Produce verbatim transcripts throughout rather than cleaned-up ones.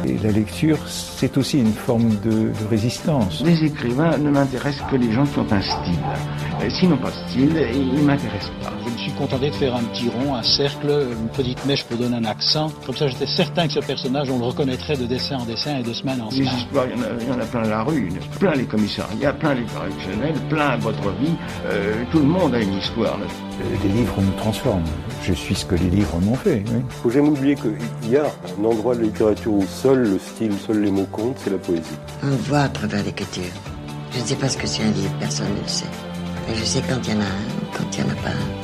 Et la lecture, c'est aussi une forme de, de résistance. Les écrivains ne m'intéressent que les gens qui ont un style. Et s'ils n'ont pas de style, ils ne m'intéressent pas. Je me suis contenté de faire un petit rond, un cercle, une petite mèche pour donner un accent. Comme ça, j'étais certain que ce personnage, on le reconnaîtrait de dessin en dessin et de semaine en semaine. Les histoires, il y en a, il y en a plein la rue, plein les commissariats, plein les correctionnels, plein votre vie. Euh, tout le monde a une histoire. Les livres nous transforment. Je suis ce que les livres m'ont fait. Il oui. ne faut jamais oublier qu'il y a un endroit de la littérature où seul le style, seuls les mots comptent, c'est la poésie. On voit à travers l'écriture. Je ne sais pas ce que c'est un livre, personne ne le sait. Mais je sais quand il y en a un, quand il n'y en a pas un.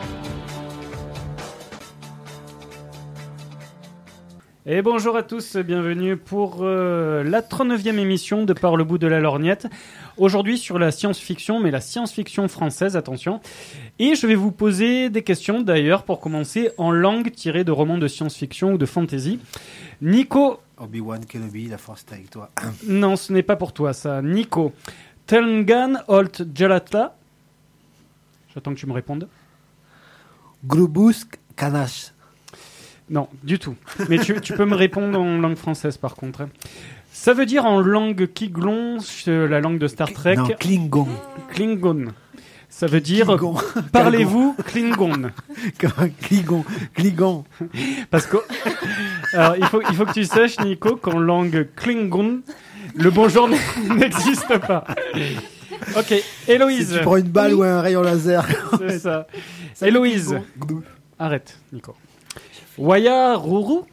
Et bonjour à tous, bienvenue pour euh, la trente-neuvième émission de Par le bout de la lorgnette. Aujourd'hui sur la science-fiction, mais la science-fiction française, attention. Et je vais vous poser des questions d'ailleurs pour commencer en langue tirée de romans de science-fiction ou de fantasy. Nico... Obi-Wan Kenobi, la force est avec toi. Non, ce n'est pas pour toi ça. Nico. Telngan Holt Jalata. J'attends que tu me répondes. Grubusk Kanash. Non, du tout. Mais tu, tu peux me répondre en langue française, par contre. Ça veut dire en langue Kiglon, la langue de Star Trek... Non, Klingon. Klingon. Ça veut dire... Klingon. Parlez-vous Klingon. Klingon. Klingon. Parce que... Alors, il faut, il faut que tu saches, Nico, qu'en langue Klingon, le bonjour n'existe pas. Ok, Héloïse. Si tu prends une balle oui. ou un rayon laser. C'est ça. Héloïse. Arrête, Nico. Waya Ruru.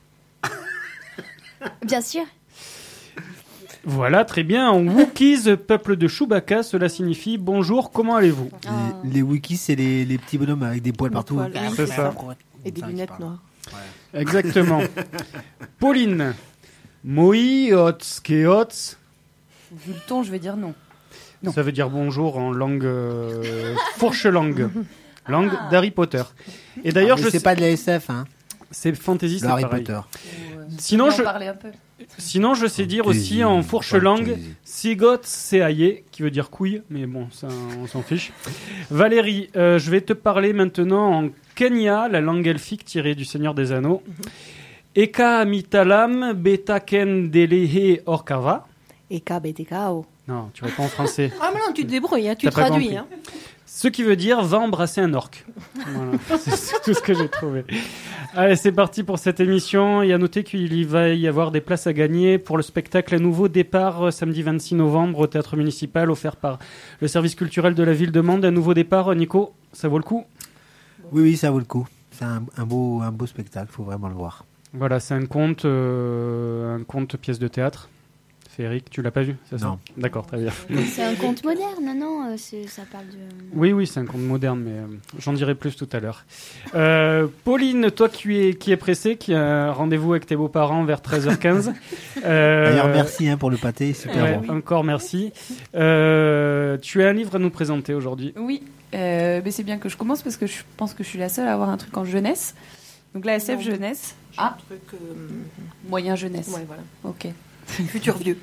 Bien sûr. Voilà, très bien. En Wookiees, peuple de Chewbacca, cela signifie bonjour, comment allez-vous? oh. Les, les Wookiees, c'est les, les petits bonhommes avec des poils des partout. Poils, oui. C'est ça. Et des lunettes noires. Ouais. Exactement. Pauline. Moi, Ots, Keots. Vu le ton, je vais dire non. non. Ça veut dire bonjour en langue euh, fourche-langue. Langue ah. d'Harry Potter. Et d'ailleurs, ah, je c'est sais... pas de la S F, hein. C'est fantasy, c'est Harry pareil. Potter. Euh, sinon, je... un peu. Sinon, je sais dire aussi en fourche-langue Sigot Seaye, qui veut dire couille, mais bon, ça, on s'en fiche. Valérie, euh, je vais te parler maintenant en Kenya, la langue elfique tirée du Seigneur des Anneaux. Eka mitalam betaken delehe orkava. Eka betekao. Non, tu réponds en français. Ah, mais non, tu te débrouilles, hein, tu T'as traduis. Hein. Ce qui veut dire va embrasser un orc. Voilà, c'est tout ce que j'ai trouvé. Allez, c'est parti pour cette émission. Il y a noté qu'il va y avoir des places à gagner pour le spectacle à nouveau départ samedi vingt-six novembre au Théâtre Municipal offert par le service culturel de la ville de Mende. Un nouveau départ, Nico, ça vaut le coup? Oui, oui, ça vaut le coup. C'est un, un, beau, un beau spectacle, il faut vraiment le voir. Voilà, c'est un conte, euh, un conte pièce de théâtre. Eric, tu l'as pas vu, c'est ça? Non. D'accord, très bien. C'est un conte moderne, non? C'est, ça parle de... Oui, oui, c'est un conte moderne, mais euh, j'en dirai plus tout à l'heure. Euh, Pauline, toi qui es, qui est pressée, qui a un rendez-vous avec tes beaux-parents vers treize heures quinze. Euh, D'ailleurs, merci hein, pour le pâté, super ouais, bon. Encore merci. Euh, tu as un livre à nous présenter aujourd'hui. Oui, euh, mais c'est bien que je commence parce que je pense que je suis la seule à avoir un truc en jeunesse. Donc la S F non. jeunesse. Ah, un truc euh... moyen jeunesse. Ouais, voilà. Ok. Futur vieux.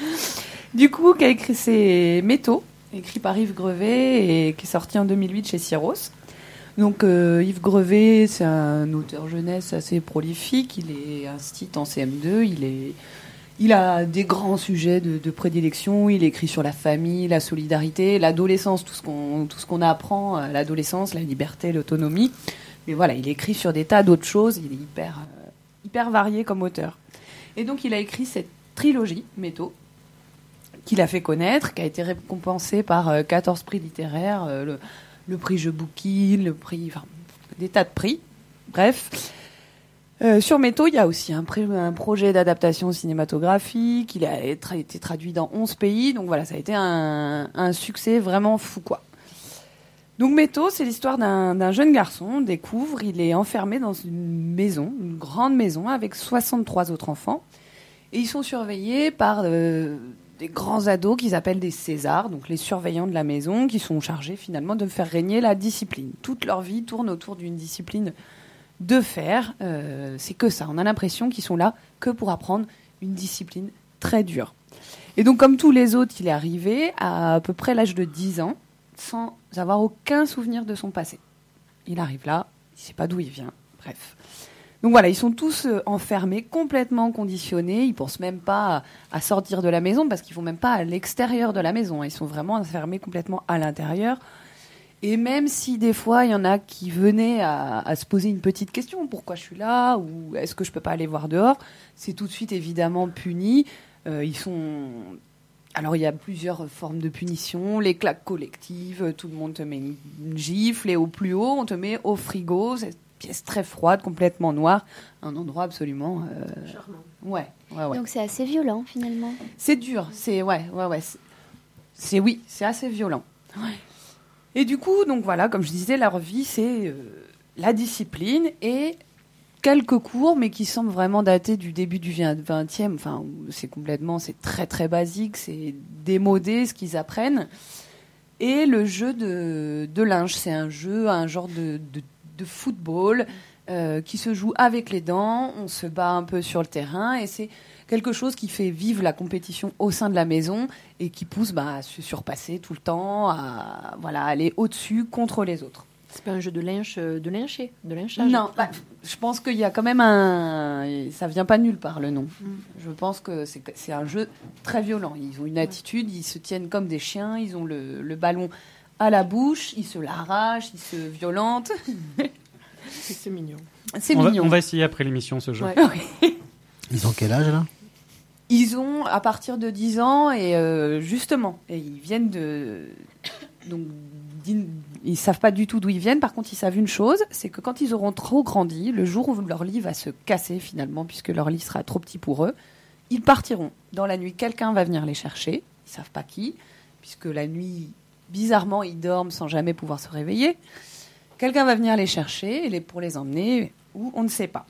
Du coup, qui a écrit c'est Métaux, écrit par Yves Grevet et qui est sorti en deux mille huit chez Syros. Donc euh, Yves Grevet, c'est un auteur jeunesse assez prolifique. Il est instit en C M deux. Il est, il a des grands sujets de, de prédilection. Il écrit sur la famille, la solidarité, l'adolescence, tout ce qu'on, tout ce qu'on apprend à l'adolescence, la liberté, l'autonomie. Mais voilà, il écrit sur des tas d'autres choses. Il est hyper, euh, hyper varié comme auteur. Et donc il a écrit cette trilogie, Métaux, qu'il a fait connaître, qui a été récompensée par euh, quatorze prix littéraires, euh, le, le prix Je Bouquine, le prix... Enfin, des tas de prix. Bref. Euh, sur Métaux, il y a aussi un, pré- un projet d'adaptation cinématographique. Il a tra- été traduit dans onze pays. Donc voilà, ça a été un, un succès vraiment fou, quoi. Donc Métaux, c'est l'histoire d'un, d'un jeune garçon. On découvre, il est enfermé dans une maison, une grande maison, avec soixante-trois autres enfants. Et ils sont surveillés par euh, des grands ados qu'ils appellent des Césars, donc les surveillants de la maison, qui sont chargés finalement de faire régner la discipline. Toute leur vie tourne autour d'une discipline de fer. Euh, c'est que ça. On a l'impression qu'ils sont là que pour apprendre une discipline très dure. Et donc, comme tous les autres, il est arrivé à à peu près l'âge de dix ans, sans avoir aucun souvenir de son passé. Il arrive là, il ne sait pas d'où il vient. Bref. Donc voilà, ils sont tous euh, enfermés, complètement conditionnés. Ils pensent même pas à, à sortir de la maison parce qu'ils vont même pas à l'extérieur de la maison. Ils sont vraiment enfermés complètement à l'intérieur. Et même si des fois, il y en a qui venaient à, à se poser une petite question, pourquoi je suis là, ou est-ce que je peux pas aller voir dehors, c'est tout de suite évidemment puni. Euh, ils sont... Alors, il y a plusieurs formes de punition. Les claques collectives, tout le monde te met une, une gifle. Et au plus haut, on te met au frigo, cette pièce très froide, complètement noire. Un endroit absolument... Euh... Charmant. Ouais, ouais, ouais. Donc, c'est assez violent, finalement. C'est dur, c'est... Ouais, ouais, ouais. C'est, c'est oui, c'est assez violent. Ouais. Et du coup, donc voilà, comme je disais, leur vie, c'est euh, la discipline et quelques cours, mais qui semblent vraiment dater du début du vingtième. Enfin, c'est complètement, c'est très très basique, c'est démodé ce qu'ils apprennent. Et le jeu de, de linge, c'est un jeu, un genre de, de, de football euh, qui se joue avec les dents. On se bat un peu sur le terrain et c'est quelque chose qui fait vivre la compétition au sein de la maison et qui pousse bah, à se surpasser tout le temps, à voilà, aller au-dessus contre les autres. C'est pas un jeu de linge, de lincher, de linchage. Non, bah, je pense qu'il y a quand même un... Ça vient pas nulle part, le nom. Mm. Je pense que c'est, c'est un jeu très violent. Ils ont une attitude, ils se tiennent comme des chiens, ils ont le, le ballon à la bouche, ils se l'arrachent, ils se violentent. c'est, c'est mignon. C'est on mignon. Va, on va essayer après l'émission, ce jeu. Ouais. Ils ont quel âge, là ? Ils ont à partir de dix ans et euh, justement, et ils viennent de... Donc, ils savent pas du tout d'où ils viennent. Par contre, ils savent une chose, c'est que quand ils auront trop grandi, le jour où leur lit va se casser finalement, puisque leur lit sera trop petit pour eux, ils partiront. Dans la nuit, quelqu'un va venir les chercher. Ils savent pas qui, puisque la nuit, bizarrement, ils dorment sans jamais pouvoir se réveiller. Quelqu'un va venir les chercher et les, pour les emmener où on ne sait pas.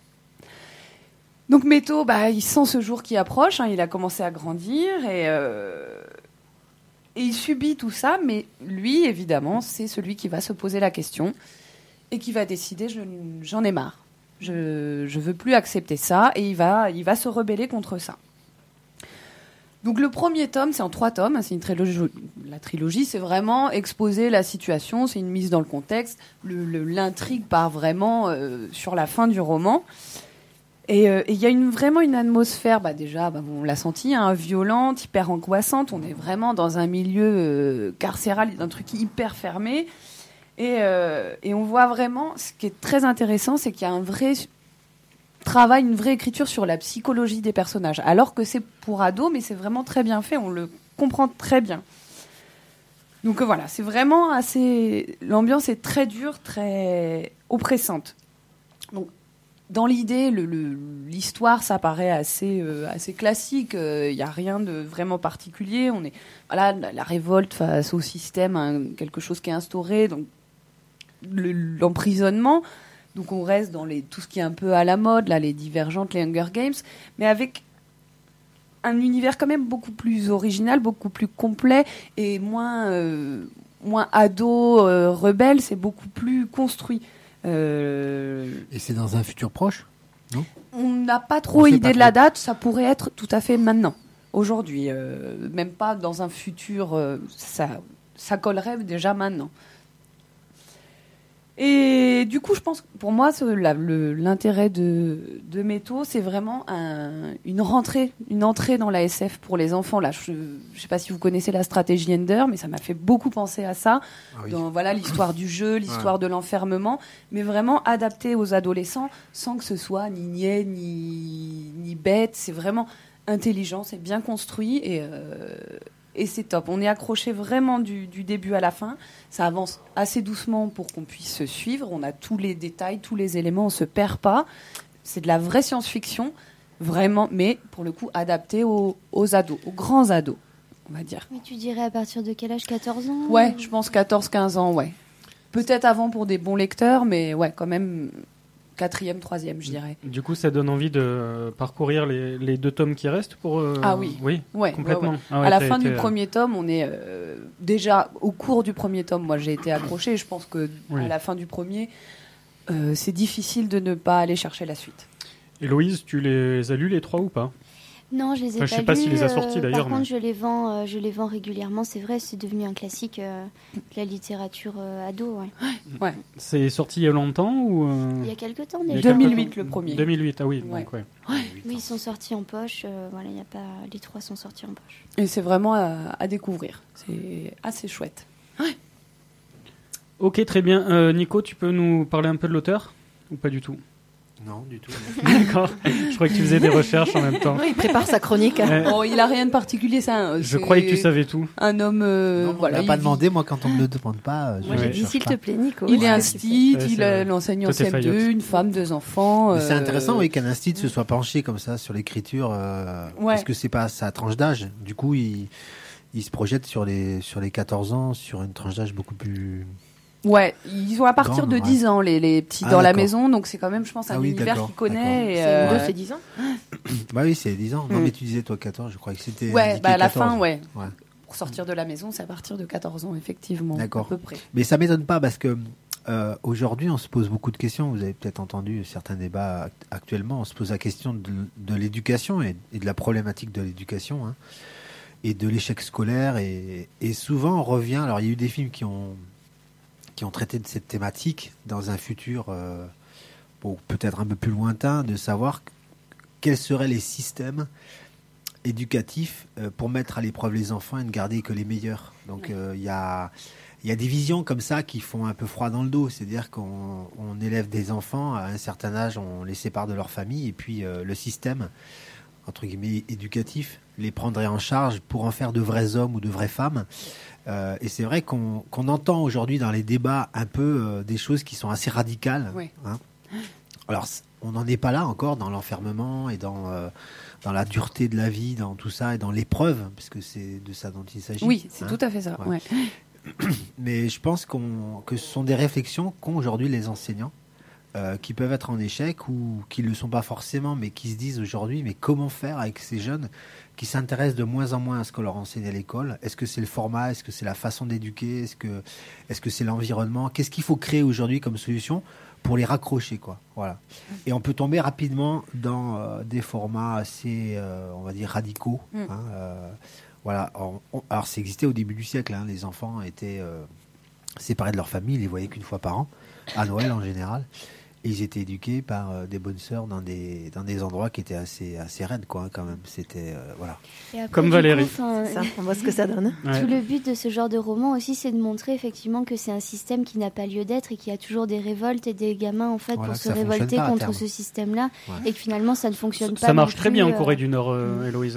Donc Méto, bah, il sent ce jour qui approche. Hein, il a commencé à grandir et... Euh Et il subit tout ça, mais lui, évidemment, c'est celui qui va se poser la question et qui va décider, je, j'en ai marre. Je ne veux plus accepter ça, et il va, il va se rebeller contre ça. Donc le premier tome, c'est en trois tomes, c'est une trilogie. La trilogie, c'est vraiment exposer la situation, c'est une mise dans le contexte. Le, le, l'intrigue part vraiment euh, sur la fin du roman. Et il euh, y a une, vraiment une atmosphère, bah déjà, bah, on l'a senti, hein, violente, hyper angoissante. On est vraiment dans un milieu euh, carcéral, un truc hyper fermé. Et, euh, et on voit vraiment, ce qui est très intéressant, c'est qu'il y a un vrai travail, une vraie écriture sur la psychologie des personnages. Alors que c'est pour ados, mais c'est vraiment très bien fait, on le comprend très bien. Donc euh, voilà, c'est vraiment assez... L'ambiance est très dure, très oppressante. Donc, dans l'idée, le, le, l'histoire, ça paraît assez, euh, assez classique. Il euh, n'y a rien de vraiment particulier. On est, voilà, la, la révolte face au système, hein, quelque chose qui est instauré. Donc, le, l'emprisonnement. Donc, on reste dans les, tout ce qui est un peu à la mode, là, les Divergentes, les Hunger Games, mais avec un univers quand même beaucoup plus original, beaucoup plus complet et moins, euh, moins ado, euh, rebelle. C'est beaucoup plus construit. Euh... Et c'est dans un futur proche, non ? On n'a pas trop idée de la date, ça pourrait être tout à fait maintenant, aujourd'hui, euh, même pas dans un futur, euh, ça, ça collerait déjà maintenant. Et du coup, je pense que pour moi, ce, la, le, l'intérêt de, de Méto, c'est vraiment un, une rentrée, une entrée dans la S F pour les enfants. Là, je ne sais pas si vous connaissez la stratégie Ender, mais ça m'a fait beaucoup penser à ça. Ah oui. Dans voilà, l'histoire du jeu, l'histoire ouais. de l'enfermement, mais vraiment adapté aux adolescents sans que ce soit ni niais, ni, ni bête. C'est vraiment intelligent, c'est bien construit et... Euh, Et c'est top. On est accroché vraiment du, du début à la fin. Ça avance assez doucement pour qu'on puisse se suivre. On a tous les détails, tous les éléments. On ne se perd pas. C'est de la vraie science-fiction, vraiment, mais pour le coup adapté aux, aux ados, aux grands ados, on va dire. Mais tu dirais à partir de quel âge ? quatorze ans ? Ouais, je pense quatorze quinze ans, ouais. Peut-être avant pour des bons lecteurs, mais ouais, quand même... Quatrième, troisième, je dirais. Du coup, ça donne envie de parcourir les, les deux tomes qui restent pour. Euh... Ah oui. Oui. Ouais, complètement. Ouais, ouais. Ah ouais, à la fin été... du premier tome, on est euh, déjà au cours du premier tome. Moi, j'ai été accrochée. Je pense que oui. à la fin du premier, euh, c'est difficile de ne pas aller chercher la suite. Héloïse, tu les as lus les trois ou pas ? Non, je les ai Enfin, pas je sais pas lus, s'il les a sortis, euh, d'ailleurs, Par contre, mais- je les vends, euh, je les vends régulièrement. C'est vrai, c'est devenu un classique euh, de la littérature euh, ado. Ouais. Ouais. C'est sorti il y a longtemps ou euh, Il y a quelques temps il y a déjà. quelques deux mille huit, temps le premier. deux mille huit, ah oui. Ouais. Donc, ouais. Oui, ils sont sortis en poche. euh, voilà, il y a pas. Les trois sont sortis en poche. Et c'est vraiment à, à découvrir. C'est assez chouette. Ok, très bien. Euh, Nico, tu peux nous parler un peu de l'auteur ou pas du tout? Non, du tout. D'accord. Je crois que tu faisais des recherches en même temps. Il prépare sa chronique. hein. Ouais. Bon, il a rien de particulier, ça. Je croyais que tu savais tout. Un homme. euh, Non, voilà, on il m'a pas vit- demandé, moi, quand on me le demande pas. euh, je Moi, ne j'ai dit, cherche s'il pas. te plaît, Nico. Il est Ouais, instit, Ouais, il c'est a- vrai. l'enseigne en Toi, t'es C M deux, Fayette. une femme, deux enfants. Mais c'est euh, intéressant, oui, qu'un institut se soit penché comme ça sur l'écriture, euh, Ouais. parce que c'est pas sa tranche d'âge. Du coup, il, il se projette sur les, sur les quatorze ans, sur une tranche d'âge beaucoup plus... Ouais, ils ont à partir Grande, de ouais. dix ans, les, les petits Ah, dans la d'accord. maison, donc c'est quand même, je pense, un Ah oui, univers d'accord, qu'il connaît. et, C'est euh, deux, c'est dix ans. Bah oui, c'est dix ans. Non, Mm. mais tu disais, toi, quatorze, je crois que c'était... Ouais, indiqué bah à la quatorze. fin, ouais. Ouais. Pour sortir de la maison, c'est à partir de quatorze ans, effectivement. D'accord. À peu près. Mais ça m'étonne pas parce que euh, aujourd'hui, on se pose beaucoup de questions. Vous avez peut-être entendu certains débats act- actuellement. On se pose la question de, de l'éducation et, et de la problématique de l'éducation, hein, et de l'échec scolaire. Et, et souvent, on revient. Alors, il y a eu des films qui ont qui ont traité de cette thématique dans un futur euh, bon, peut-être un peu plus lointain, de savoir quels seraient les systèmes éducatifs euh, pour mettre à l'épreuve les enfants et ne garder que les meilleurs. Donc euh, il y a il y a des visions comme ça qui font un peu froid dans le dos, c'est-à-dire qu'on on élève des enfants à un certain âge, on les sépare de leur famille et puis euh, le système entre guillemets éducatif les prendrait en charge pour en faire de vrais hommes ou de vraies femmes. Euh, et c'est vrai qu'on qu'on entend aujourd'hui dans les débats un peu euh, des choses qui sont assez radicales. Oui. Hein. Alors c- on n'en est pas là encore dans l'enfermement et dans euh, dans la dureté de la vie, dans tout ça et dans l'épreuve, puisque c'est de ça dont il s'agit. Oui, c'est hein. tout à fait ça. Ouais. Ouais. Mais je pense qu'on, que ce sont des réflexions qu'ont aujourd'hui les enseignants, euh, qui peuvent être en échec ou qui ne le sont pas forcément, mais qui se disent aujourd'hui, mais comment faire avec ces jeunes qui s'intéressent de moins en moins à ce qu'on leur enseigne à l'école? Est-ce que c'est le format? Est-ce que c'est la façon d'éduquer? Est-ce que, est-ce que c'est l'environnement? Qu'est-ce qu'il faut créer aujourd'hui comme solution pour les raccrocher, quoi? Voilà. Et on peut tomber rapidement dans euh, des formats assez, euh, on va dire, radicaux. Mm. Hein, euh, voilà. On- on- alors, ça existait au début du siècle. Hein. Les enfants étaient euh, séparés de leur famille, ils les voyaient qu'une fois par an, à Noël en général. Et ils étaient éduqués par euh, des bonnes sœurs dans des, dans des endroits qui étaient assez, assez raides, quoi, hein, quand même. C'était, euh, voilà. Et après, Comme du Valérie. coup, enfin, C'est ça, on voit ce que ça donne. Ouais. Tout le but de ce genre de roman aussi, c'est de montrer effectivement que c'est un système qui n'a pas lieu d'être et qu'il y a toujours des révoltes et des gamins en fait Voilà, pour que se ça fonctionne révolter pas à contre terme. ce système-là Ouais. et que finalement ça ne fonctionne pas. Ça marche non très plus, bien en euh, Corée du Nord, euh, Héloïse.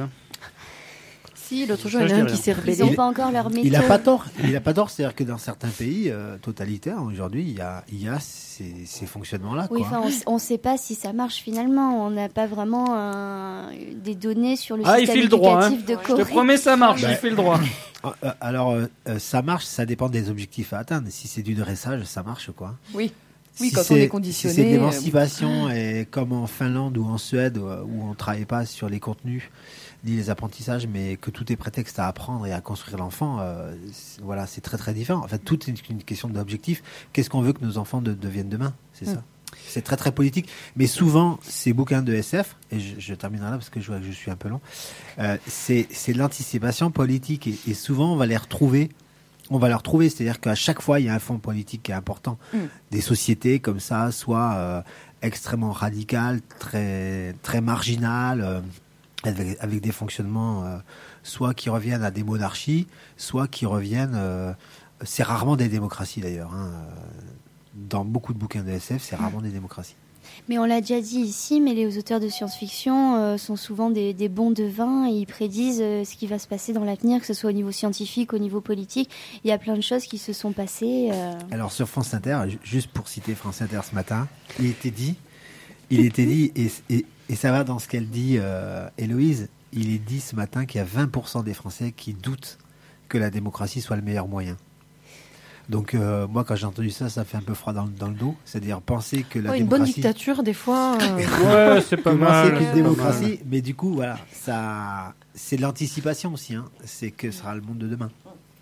Si, l'autre jour, Ça, il y en a je un dis qui s'est Ils rebellé. n'ont pas encore leur méthode. Il n'a pas tort. Il n'a pas tort. C'est-à-dire que dans certains pays euh, totalitaires, aujourd'hui, il y a, il y a ces, ces fonctionnements-là. Oui, quoi. enfin, on ne sait pas si ça marche finalement. On n'a pas vraiment un- des données sur le Ah, il système file droit, hein. éducatif de Je Corée. te promets, ça marche, Bah, il fait le droit. Ah, euh, Alors, euh, euh, ça marche, ça dépend des objectifs à atteindre. Si c'est du dressage, ça marche, quoi. Oui. Oui, Si quand on c'est- est conditionné, Si c'est de euh, l'émancipation, et comme en Finlande ou en Suède, euh, où on ne travaille pas sur les contenus ni les apprentissages, mais que tout est prétexte à apprendre et à construire l'enfant, euh, c'est- voilà, c'est très très différent. En fait, tout est une question d'objectif. Qu'est-ce qu'on veut que nos enfants de- deviennent demain? C'est Mm. ça. C'est très très politique. Mais souvent, ces bouquins de S F, et je, je terminerai là parce que je vois que je suis un peu long, euh, c'est c'est de l'anticipation politique. Et, et souvent, on va les retrouver. On va les retrouver, c'est-à-dire qu'à chaque fois, il y a un fond politique qui est important. Mm. Des sociétés comme ça, soit euh, extrêmement radicales, très, très marginales, euh, avec, avec des fonctionnements euh, soit qui reviennent à des monarchies, soit qui reviennent... euh, c'est rarement des démocraties d'ailleurs. Hein. Dans beaucoup de bouquins de S F, c'est rarement des démocraties. Mais on l'a déjà dit ici, mais les auteurs de science-fiction euh, sont souvent des, des bons devins et ils prédisent euh, ce qui va se passer dans l'avenir, que ce soit au niveau scientifique, au niveau politique. Il y a plein de choses qui se sont passées. euh. Alors sur France Inter, ju- juste pour citer France Inter ce matin, il était dit, il était dit, et, et, et ça va dans ce qu'elle dit, euh, Héloïse, il est dit ce matin qu'il y a vingt pour cent des Français qui doutent que la démocratie soit le meilleur moyen. Donc euh, moi quand j'ai entendu ça, ça fait un peu froid dans, le- dans le dos, c'est-à-dire penser que la Oh, une bonne démocratie... dictature, des fois. euh, Ouais, c'est pas Comment mal. c'est c'est qu'une pas démocratie, mal. mais du coup, voilà, ça, c'est de l'anticipation aussi. Hein. C'est que sera le monde de demain.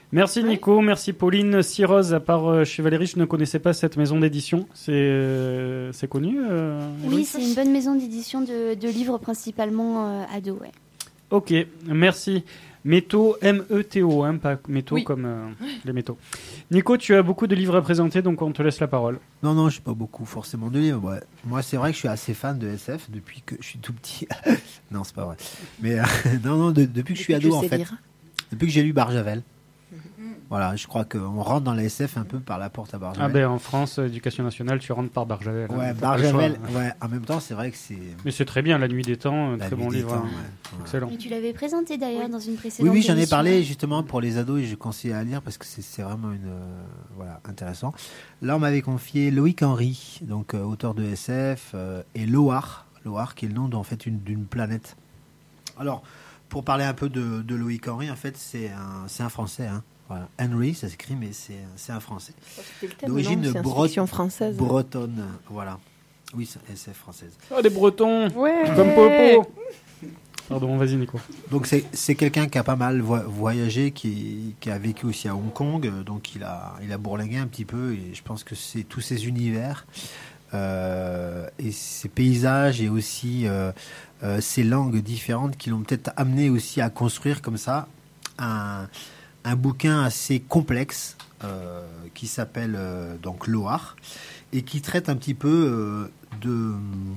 Merci Nico, merci Pauline. Cyrose, à part euh, chez Valérie, je ne connaissais pas cette maison d'édition. C'est, euh, c'est connu euh, Oui, c'est une bonne maison d'édition de, de livres principalement euh, ados. Ouais. Ok, merci. Métaux, M E T O, hein, pas métaux Oui. comme euh, les métaux. Nico, tu as beaucoup de livres à présenter, donc on te laisse la parole. Non, non, je n'ai pas beaucoup forcément de livres. Ouais. Moi, c'est vrai que je suis assez fan de S F depuis que je suis tout petit. Non, c'est pas vrai. Mais euh, non, non, de- depuis que je suis Depuis que ado, je en sais fait. lire. Depuis que j'ai lu Barjavel. Voilà, je crois qu'on rentre dans la S F un peu par la porte à Barjavel. Ah ben en France, éducation nationale, tu rentres par Barjavel. hein, Ouais, t'as pas le Barjavel, choix. ouais, en même temps, c'est vrai que c'est. Mais c'est très bien, La Nuit des Temps, un La très Nuit bon des livre. Temps, hein. ouais. Excellent. Et tu l'avais présenté d'ailleurs dans une Oui, précédente oui, j'en ai émission. parlé justement pour les ados et je conseille à lire parce que c'est, c'est vraiment une, euh, voilà, intéressant. Là, on m'avait confié Loïc Henry, donc euh, auteur de S F, euh, et Loar, Loar qui est le nom en fait une, d'une planète. Alors, pour parler un peu de, de Loïc Henry, en fait, c'est un, c'est un Français. Hein. Voilà. Henry, ça s'écrit, mais c'est, c'est un Français. C'était le thème, D'origine non, science-fiction Bret- française. bretonne, voilà. Oui, c'est S F française. Ah, des Bretons Ouais. Comme Popo Pardon, vas-y Nico. Donc c'est, c'est quelqu'un qui a pas mal vo- voyagé, qui, qui a vécu aussi à Hong Kong, euh, donc il a, il a bourlingué un petit peu et je pense que c'est tous ces univers euh, et ces paysages et aussi euh, euh, ces langues différentes qui l'ont peut-être amené aussi à construire comme ça un, un bouquin assez complexe euh, qui s'appelle euh, donc Loar et qui traite un petit peu euh, de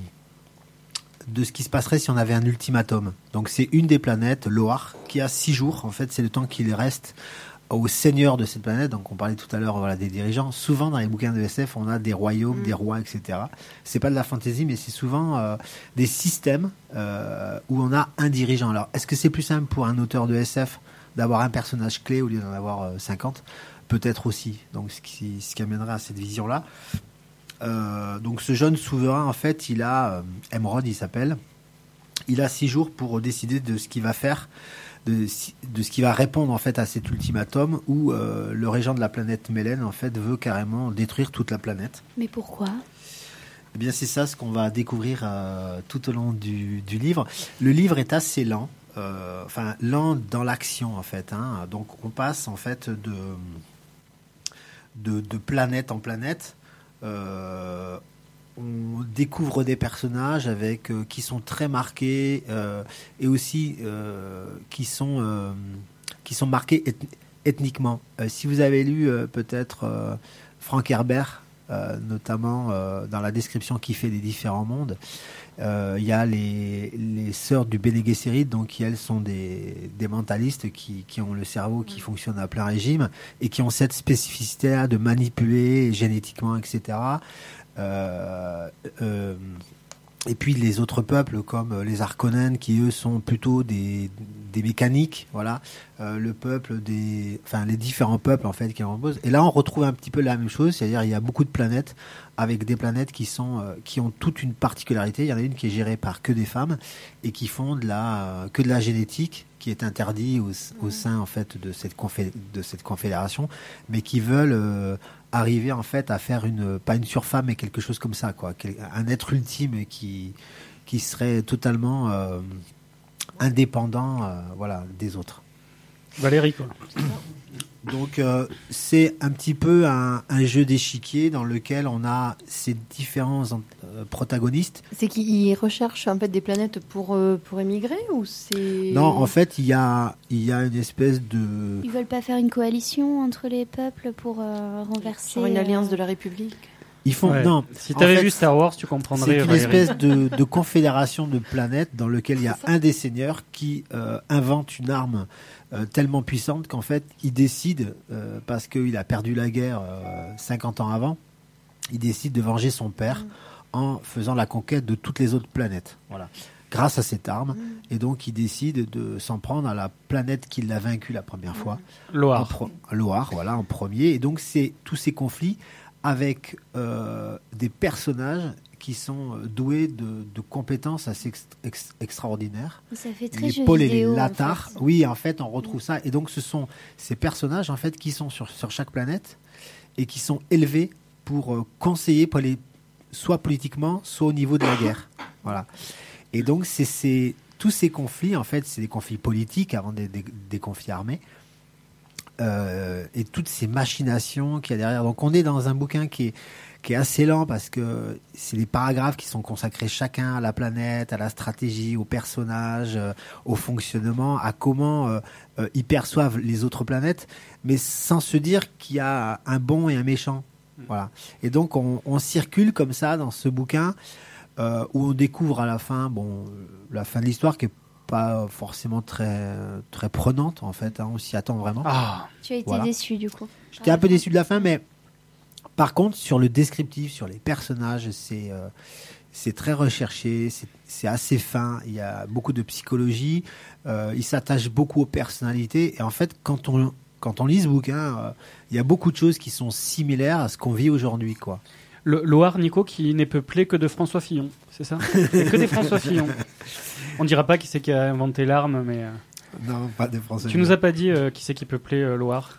de ce qui se passerait si on avait un ultimatum. Donc c'est une des planètes, Loar, qui a six jours. En fait, c'est le temps qu'il reste au seigneur de cette planète. Donc on parlait tout à l'heure, voilà, des dirigeants. Souvent dans les bouquins de S F, on a des royaumes, mmh. des rois, et cetera. C'est pas de la fantaisie, mais c'est souvent euh, des systèmes euh, où on a un dirigeant. Alors, est-ce que c'est plus simple pour un auteur de S F d'avoir un personnage clé au lieu d'en avoir euh, cinquante ? Peut-être aussi. Donc ce qui, ce qui amènerait à cette vision-là. Euh, donc ce jeune souverain, en fait, il a euh, Emerald, il s'appelle. Il a six jours pour décider de ce qu'il va faire, de, de ce qu'il va répondre en fait à cet ultimatum où euh, le régent de la planète Mélène en fait veut carrément détruire toute la planète. Mais pourquoi ? Eh bien, c'est ça ce qu'on va découvrir euh, tout au long du, du livre. Le livre est assez lent, euh, enfin lent dans l'action en fait. Hein. Donc on passe en fait de de, de planète en planète. Euh, on découvre des personnages avec euh, qui sont très marqués euh, et aussi euh, qui sont euh, qui sont marqués eth- ethniquement. Euh, si vous avez lu euh, peut-être euh, Frank Herbert, euh, notamment euh, dans la description qu'il fait des différents mondes, euh, il y a les, les sœurs du Bene Gesserit, donc qui elles sont des, des mentalistes qui, qui ont le cerveau qui fonctionne à plein régime et qui ont cette spécificité de manipuler génétiquement, et cetera. Euh, euh, et puis les autres peuples comme les Harkonnen qui eux sont plutôt des, des mécaniques, voilà. Euh, le peuple des, enfin les différents peuples en fait qui en reposent. Et là on retrouve un petit peu la même chose, c'est-à-dire il y a beaucoup de planètes avec des planètes qui sont euh, qui ont toute une particularité. Il y en a une qui est gérée par que des femmes et qui font de la euh, que de la génétique qui est interdit au, au sein en fait de cette confé- de cette confédération, mais qui veulent euh, arriver en fait à faire une pas une surfemme mais quelque chose comme ça quoi, un être ultime qui qui serait totalement euh, indépendant euh, voilà des autres. Valérie quoi. Donc euh, c'est un petit peu un, un jeu d'échiquier dans lequel on a ces différents euh, protagonistes. C'est qu'ils recherchent en fait des planètes pour euh, pour émigrer ou c'est Non, en fait, il y a il y a une espèce de Ils veulent pas faire une coalition entre les peuples pour euh, renverser sur une euh, alliance de la République. Ils font Ouais. non. Si en t'avais fait, vu Star Wars, tu comprendrais. C'est une Valérie. espèce de, de confédération de planètes dans lequel il y a un des seigneurs qui euh, invente une arme euh, tellement puissante qu'en fait il décide euh, parce qu'il a perdu la guerre euh, cinquante ans avant, il décide de venger son père mmh. en faisant la conquête de toutes les autres planètes. Voilà. Grâce à cette arme, mmh. et donc il décide de s'en prendre à la planète qui l'a vaincu la première fois. Loar. En pro- Loar, voilà, en premier. Et donc c'est tous ces conflits avec euh, des personnages qui sont doués de, de compétences assez ex- ex- extraordinaires. Ça fait très Les jeu Paul et vidéo, les en Latars. fait. Oui, en fait, on retrouve ça. Et donc, ce sont ces personnages, en fait, qui sont sur, sur chaque planète et qui sont élevés pour euh, conseiller, pour les, soit politiquement, soit au niveau de la guerre. Voilà. Et donc, c'est, c'est, tous ces conflits, en fait, c'est des conflits politiques avant des, des, des conflits armés. euh, et toutes ces machinations qu'il y a derrière. Donc on est dans un bouquin qui est qui est assez lent parce que c'est des paragraphes qui sont consacrés chacun à la planète, à la stratégie, aux personnages, euh, au fonctionnement, à comment euh, euh, ils perçoivent les autres planètes, mais sans se dire qu'il y a un bon et un méchant. Mmh. Voilà. Et donc on, on circule comme ça dans ce bouquin euh, où on découvre à la fin, bon, la fin de l'histoire qui est pas forcément très très prenante en fait. Hein, on s'y attend vraiment. Ah. Tu as été voilà. déçu du coup. J'étais un peu déçu de la fin, mais par contre, sur le descriptif, sur les personnages, c'est, euh, c'est très recherché, c'est, c'est assez fin, il y a beaucoup de psychologie, euh, il s'attache beaucoup aux personnalités, et en fait, quand on, quand on lit ce bouquin, euh, il y a beaucoup de choses qui sont similaires à ce qu'on vit aujourd'hui, quoi. Le Loire, Nico, qui n'est peuplé que de François Fillon, c'est ça? Que des François Fillon. On ne dira pas qui c'est qui a inventé l'arme, mais... Euh... Non, pas des Français. Tu nous as pas dit euh, qui c'est qui peuplait euh, Loire?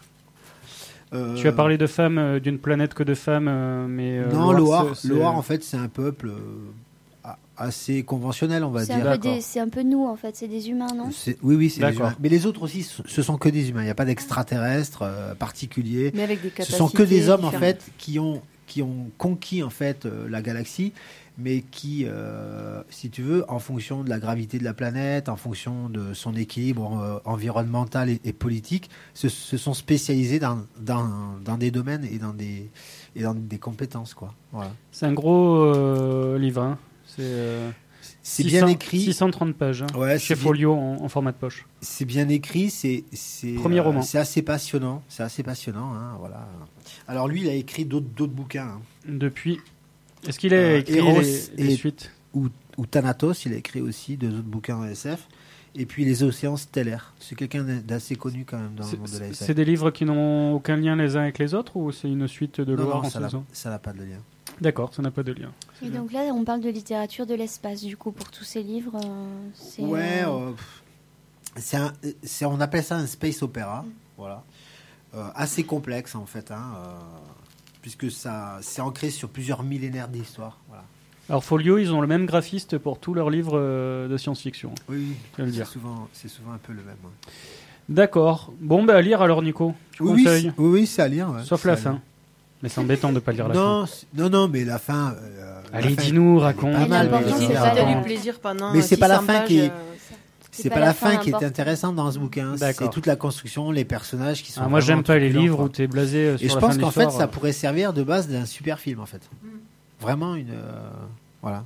Euh... Tu as parlé de femmes, euh, d'une planète que de femmes, euh, mais... Euh, non, Loire, c'est, c'est... Loire, en fait, c'est un peuple euh, assez conventionnel, on va c'est dire. Un peu des, c'est un peu nous, en fait, c'est des humains, non? c'est, Oui, oui, c'est D'accord. des humains. Mais les autres aussi, ce sont que des humains. Il n'y a pas d'extraterrestres euh, particuliers. Mais avec des capacités ce sont que des hommes, différentes. en fait, qui ont, qui ont conquis, en fait, euh, la galaxie, mais qui, euh, si tu veux, en fonction de la gravité de la planète, en fonction de son équilibre euh, environnemental et, et politique, se, se sont spécialisés dans, dans, dans des domaines et dans des, et dans des compétences, quoi. Voilà. C'est un gros euh, livre, hein. C'est, euh, c'est six cents, bien écrit. six cent trente pages, hein, ouais, chez Folio en, en format de poche. C'est bien écrit, c'est, c'est, Premier euh, roman. C'est assez passionnant, c'est assez passionnant, hein, voilà. Alors lui, il a écrit d'autres, d'autres bouquins. Hein. Depuis... Est-ce qu'il a euh, écrit Eros les, les et, suites ou, ou Thanatos, il a écrit aussi deux autres bouquins en S F. Et puis Les Océans Stellaires. C'est quelqu'un d'assez connu quand même dans c'est, le monde de la S F. C'est des livres qui n'ont aucun lien les uns avec les autres ou c'est une suite de non, Loire non, en ça n'a, saison ça n'a pas de lien. D'accord, ça n'a pas de lien. C'est et bien. Donc là, on parle de littérature de l'espace, du coup, pour tous ces livres. Euh, c'est, ouais, euh... Euh, c'est un, c'est, on appelle ça un space opéra. Mmh. Voilà. Euh, assez complexe, en fait, hein, euh, puisque ça, c'est ancré sur plusieurs millénaires d'histoire. Voilà. Alors Folio, ils ont le même graphiste pour tous leurs livres euh, de science-fiction. Oui, je vais le c'est dire. Souvent, c'est souvent un peu le même. Hein. D'accord. Bon, bah à lire alors, Nico. Tu oui, conseilles oui, oui, c'est à lire. Ouais. Sauf c'est la fin. Lire. Mais c'est embêtant de ne pas lire la non, fin. Non, non, mais la fin... Euh, Allez, la fin, dis-nous, raconte. Pas mal, mais c'est ça du plaisir pendant mais c'est pas la fin pages, qui est... Euh, C'est, c'est pas, pas la fin, fin qui est intéressante dans ce bouquin. D'accord. C'est toute la construction, les personnages qui sont. Ah, moi, j'aime pas les livres où t'es blasé sur et la je fin pense de qu'en l'histoire. fait, ça pourrait servir de base d'un super film, en fait. Mm. Vraiment une. Euh, voilà.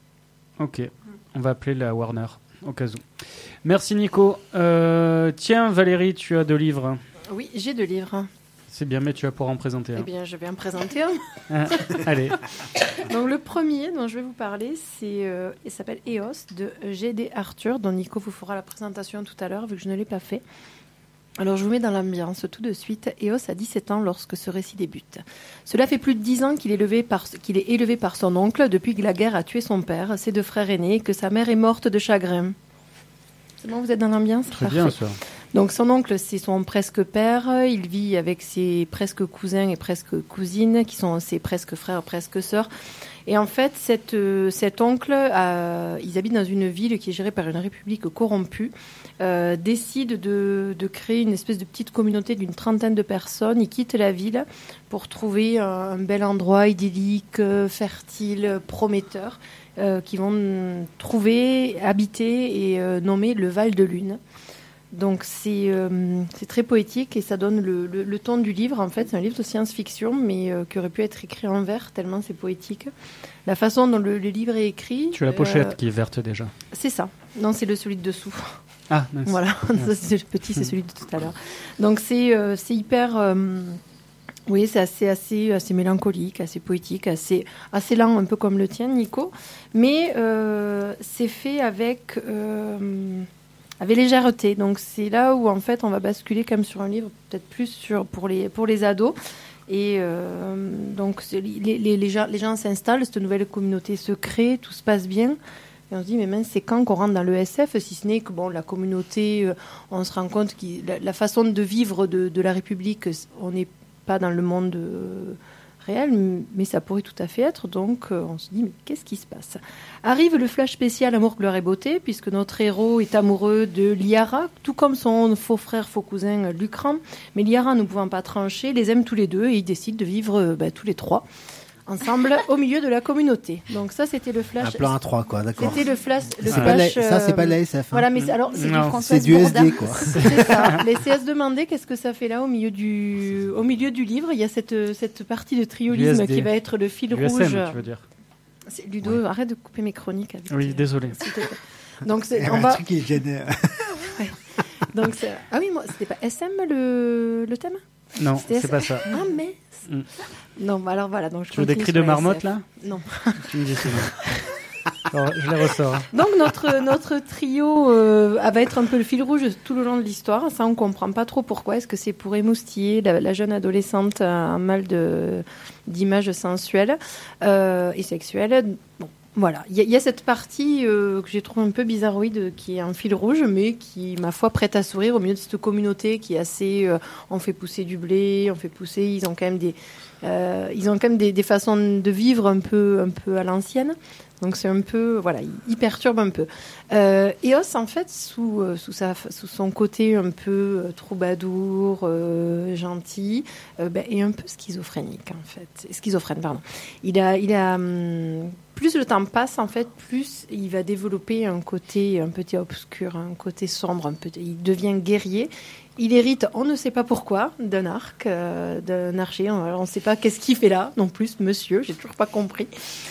Ok. On va appeler la Warner, au cas où. Merci, Nico. Euh, tiens, Valérie, tu as deux livres. Oui, j'ai deux livres. C'est bien, mais tu vas pouvoir en présenter un. Eh bien, je vais en présenter un. Ah, allez. Donc, le premier dont je vais vous parler, c'est, euh, il s'appelle E O S de G D Arthur, dont Nico vous fera la présentation tout à l'heure, vu que je ne l'ai pas fait. Alors, je vous mets dans l'ambiance tout de suite. E O S a dix-sept ans lorsque ce récit débute. Cela fait plus de dix ans qu'il est, élevé par, qu'il est élevé par son oncle depuis que la guerre a tué son père, ses deux frères aînés, et que sa mère est morte de chagrin. C'est bon, vous êtes dans l'ambiance ? Très Parfait. bien, ça. Donc son oncle, c'est son presque père. Il vit avec ses presque cousins et presque cousines, qui sont ses presque frères, presque sœurs. Et en fait, cette, euh, cet oncle, euh, ils habitent dans une ville qui est gérée par une république corrompue, euh, décide de, de créer une espèce de petite communauté d'une trentaine de personnes. Ils quittent la ville pour trouver un, un bel endroit idyllique, fertile, prometteur, euh, qu'ils vont trouver, habiter et euh, nommer le Val de Lune. Donc c'est, euh, c'est très poétique et ça donne le, le, le ton du livre. En fait, c'est un livre de science-fiction, mais euh, qui aurait pu être écrit en vers, tellement c'est poétique. La façon dont le, le livre est écrit... Tu as la pochette euh, qui est verte déjà. C'est ça. Non, c'est le celui de dessous. Ah, nice. Voilà, ça, c'est le petit, c'est celui de tout à l'heure. Donc c'est, euh, c'est hyper... Euh, oui, c'est assez, assez, assez mélancolique, assez poétique, assez, assez lent, un peu comme le tien, Nico. Mais euh, c'est fait avec... Euh, avec légèreté. Donc c'est là où en fait on va basculer comme sur un livre peut-être plus sur pour les pour les ados. Et euh, donc les, les, les gens les gens s'installent, cette nouvelle communauté se crée, tout se passe bien. Et on se dit mais mince, c'est quand qu'on rentre dans le S F, si ce n'est que bon la communauté, euh, on se rend compte que la, la façon de vivre de, de la République, on n'est pas dans le monde euh, réel, mais ça pourrait tout à fait être. Donc, euh, on se dit, mais qu'est-ce qui se passe ? Arrive le flash spécial Amour, gloire et beauté, puisque notre héros est amoureux de Liara, tout comme son faux frère, faux cousin Lucran. Mais Liara, ne pouvant pas trancher, les aime tous les deux et ils décident de vivre euh, bah, tous les trois ensemble au milieu de la communauté. Donc ça, c'était le flash. Un plan à trois, quoi, d'accord. C'était le flash. Le C'est flash pas la- euh, ça, c'est pas de la S F, hein. Voilà, mais c'est- alors c'est du Non, François c'est du S D, Bourdin. quoi. C'est ça. Les C S demandaient qu'est-ce que ça fait là au milieu du, au milieu du livre. Il y a cette cette partie de triolisme U S D. qui va être le fil U S M, rouge. tu veux dire. C'est- Ludo, arrête de couper mes chroniques. Avec Oui, désolé. s'il te plaît. Donc c'est Il y a on un va. truc qui est gênant. Ouais. Donc c'est- ah oui, moi c'était pas S M le le thème. Non, C'était c'est S- pas ça. Ah mais. Mm. Non, bah alors voilà. Donc je Tu veux des continue cris sur de la marmotte, S F. là Non. Tu me dis sinon. Alors, je les ressors. Donc notre notre trio euh, va être un peu le fil rouge tout le long de l'histoire. Ça, on comprend pas trop pourquoi. Est-ce que c'est pour émoustiller la, la jeune adolescente en mal de d'images sensuelles euh, et sexuelles. Bon, voilà. Il y, a- il y a cette partie euh, que j'ai trouvé un peu bizarroïde, qui est un fil rouge, mais qui, ma foi, prête à sourire au milieu de cette communauté qui est assez. Euh, on fait pousser du blé, on fait pousser. Ils ont quand même des euh, ils ont quand même des, des façons de vivre un peu un peu à l'ancienne. Donc c'est un peu, voilà, il, il perturbe un peu. Euh, Eos, en fait, sous, euh, sous, sa, sous son côté un peu euh, troubadour, euh, gentil, euh, ben, est un peu schizophrénique, en fait. Schizophrène, pardon. Il a, il a, hum, plus le temps passe, en fait, plus il va développer un côté un peu obscur, un côté sombre, un peu, il devient guerrier. Il hérite, on ne sait pas pourquoi, d'un arc, euh, d'un archer. On ne sait pas qu'est-ce qu'il fait là, non plus, monsieur, j'ai toujours pas compris.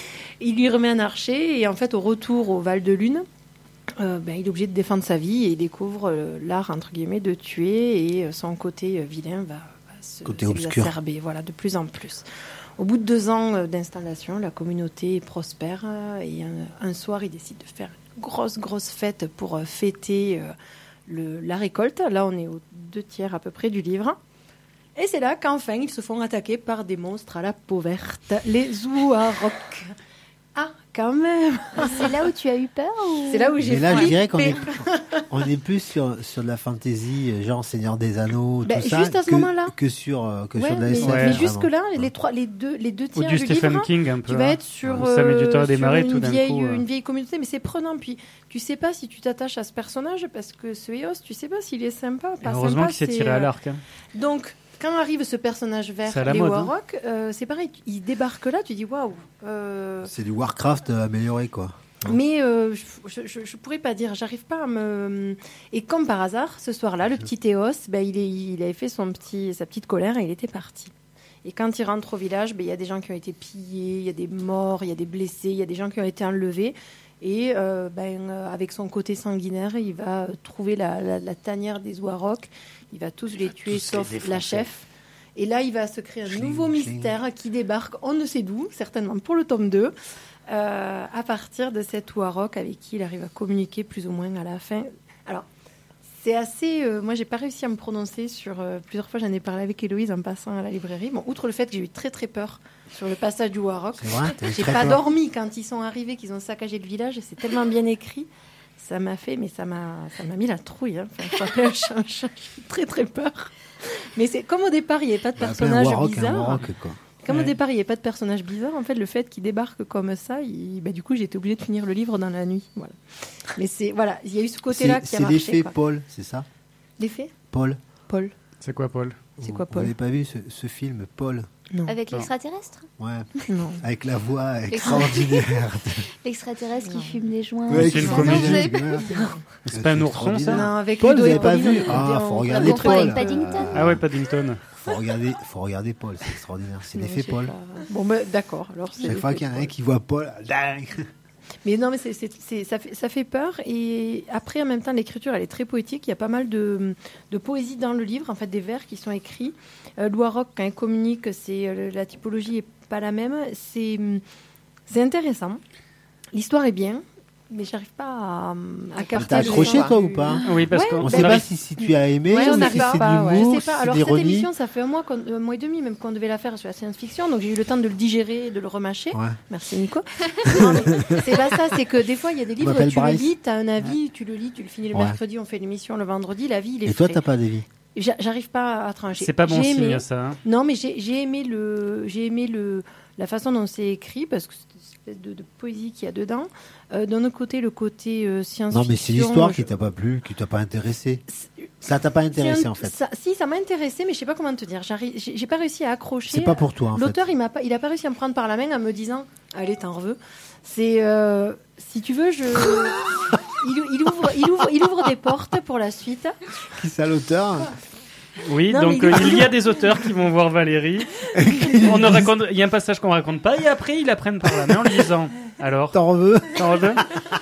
Il lui remet un archer et en fait, au retour au Val de Lune, euh, ben, il est obligé de défendre sa vie et il découvre euh, l'art, entre guillemets, de tuer et euh, son côté euh, vilain va, va se Côté obscur. s'exacerber, voilà, de plus en plus. Au bout de deux ans euh, d'installation, la communauté prospère euh, et un, un soir, il décide de faire une grosse, grosse fête pour euh, fêter euh, le, la récolte. Là, on est aux deux tiers à peu près du livre. Et c'est là qu'enfin, ils se font attaquer par des monstres à la peau verte, les Zouaroks. Ah, quand même. C'est là où tu as eu peur ou... C'est là où j'ai Mais là, je flippé. dirais qu'on est, on est plus sur, sur de la fantasy, euh, genre Seigneur des Anneaux, Ben, tout ça, juste à ce que, moment-là. que sur, euh, que Ouais, sur de la mais, S F. mais Ouais, jusque-là, les, trois, les, deux, les deux Ou tiers du du Stephen livre, King, un peu. tu vas hein. être sur, Où ça met du temps à euh, démarrer sur tout une, d'un vieille, coup. euh. une vieille communauté, mais c'est prenant. Puis tu sais pas si tu t'attaches à ce personnage, parce que ce Eos, tu sais pas s'il est sympa, Et pas heureusement sympa. qu'il s'est c'est, tiré à euh, l'arc. hein. Donc, quand arrive ce personnage vert, C'est à la les mode, hein. Warrock, euh, c'est pareil, il débarque là, tu dis waouh. euh, C'est du Warcraft euh, amélioré, quoi. Mais euh, je, je, je pourrais pas dire, j'arrive pas à me. Et comme par hasard, ce soir-là, le petit Théos, ben, il, est, il avait fait son petit, sa petite colère et il était parti. Et quand il rentre au village, ben, il y a des gens qui ont été pillés, il y a des morts, il y a des blessés, il y a des gens qui ont été enlevés. Et euh, ben, euh, avec son côté sanguinaire, il va trouver la, la, la tanière des Zouaroks. Il va tous les tuer, tous les sauf défoncer. la chef. Et là, il va se créer un Schling, nouveau schling. mystère qui débarque, on ne sait d'où, certainement pour le tome deux, euh, à partir de cet Warrock avec qui il arrive à communiquer plus ou moins à la fin. Alors, c'est assez... euh, moi, j'ai pas réussi à me prononcer sur... euh, plusieurs fois, j'en ai parlé avec Héloïse en passant à la librairie. Bon, outre le fait que j'ai eu très très peur sur le passage du Warrock, C'est vrai, t'as eu j'ai très pas peur. dormi quand ils sont arrivés, qu'ils ont saccagé le village. C'est tellement bien écrit. Ça m'a fait, mais ça m'a, ça m'a mis la trouille. Hein. Enfin, ça fait un- j'ai très très peur. Mais c'est comme au départ, il n'y avait pas de On va appeler un personnage Warrock un bizarre. Warrock, quoi. Comme Ouais. au départ, il n'y avait pas de personnage bizarre. En fait, le fait qu'il débarque comme ça, il- bah, du coup, j'ai été obligée de finir le livre dans la nuit. Voilà. Mais c'est voilà, il y a eu ce côté-là C'est qui a c'est marché. l'effet quoi. Paul, c'est ça L'effet Paul. Paul. C'est quoi, Paul C'est quoi, Vous Paul n'avez pas vu ce, ce film, Paul Non. Avec Non. l'extraterrestre Ouais, Non. avec la voix extraordinaire. L'extraterrestre qui Non. fume des joints. Ouais, C'est une Ah non, comédie. vous avez pas- C'est pas un ourson, ça Non, avec Paul, Ludo vous et avez pas Pauline, vu on était Ah, en- faut on regarder confond avec Paul. Paddington. Ah ouais, Paddington. Faut regarder, faut regarder Paul, c'est extraordinaire. C'est Non, l'effet je sais Paul. pas. Bon, bah, d'accord. Alors, c'est Chaque fois l'effet qu'il y en a un Paul. qui voit Paul, dingue. Mais non, mais c'est, c'est, c'est- ça, fait, ça fait peur. Et après, en même temps, l'écriture, elle est très poétique. Il y a pas mal de, de poésie dans le livre, en fait, des vers qui sont écrits. Euh, Louaroc, quand il communique, c'est, euh, la typologie n'est pas la même. C'est, c'est intéressant. L'histoire est bien, mais j'arrive pas à, à capter. T'as le- accroché, toi, ou pas Oui, parce Ouais, qu'on On ben, sait pas arrive- si, si tu as aimé, Ouais, ou on si n'arrive c'est pas, de ouais. l'humour, Je sais si pas. c'est Alors, de cette l'ironie. émission, ça fait un mois, qu'on- un mois et demi même qu'on devait la faire sur la science-fiction, donc j'ai eu le temps de le digérer et de le remâcher. Ouais. Merci Nico. Non, mais c'est pas ça, c'est que des fois il y a des livres, m'appelle tu le Bryce. lis, tu as un avis, tu le lis, tu le finis le Ouais. mercredi, on fait l'émission le vendredi, la vie il est Et toi, frais. t'as pas d'avis Et j'a- j'arrive pas à trancher. C'est pas bon J'ai signe aimé- ça. Hein. Non, mais j'ai, j'ai aimé le, j'ai aimé le, la façon dont c'est écrit parce que c'est une espèce de, de poésie qu'il y a dedans. Euh, d'un autre côté, le côté euh, science-fiction. Non, mais c'est l'histoire je- qui t'a pas plu, qui t'a pas intéressé. Ça t'a pas intéressé C'est un- en fait. ça- si, ça m'a intéressé, mais je sais pas comment te dire. J'arrive, j'ai, j'ai pas réussi à accrocher. C'est pas pour toi en fait. L'auteur, il m'a pas, il a pas réussi à me prendre par la main en me disant, allez, t'en veux. C'est, euh, si tu veux, je, il, il ouvre, il ouvre, il ouvre des portes pour la suite. Qui ça l'auteur? Oui, Non, donc mais- euh, il y a des auteurs qui vont voir Valérie. On ne raconte, il y a un passage qu'on raconte pas et après ils la prennent par la main en lui disant alors T'en veux? t'en veux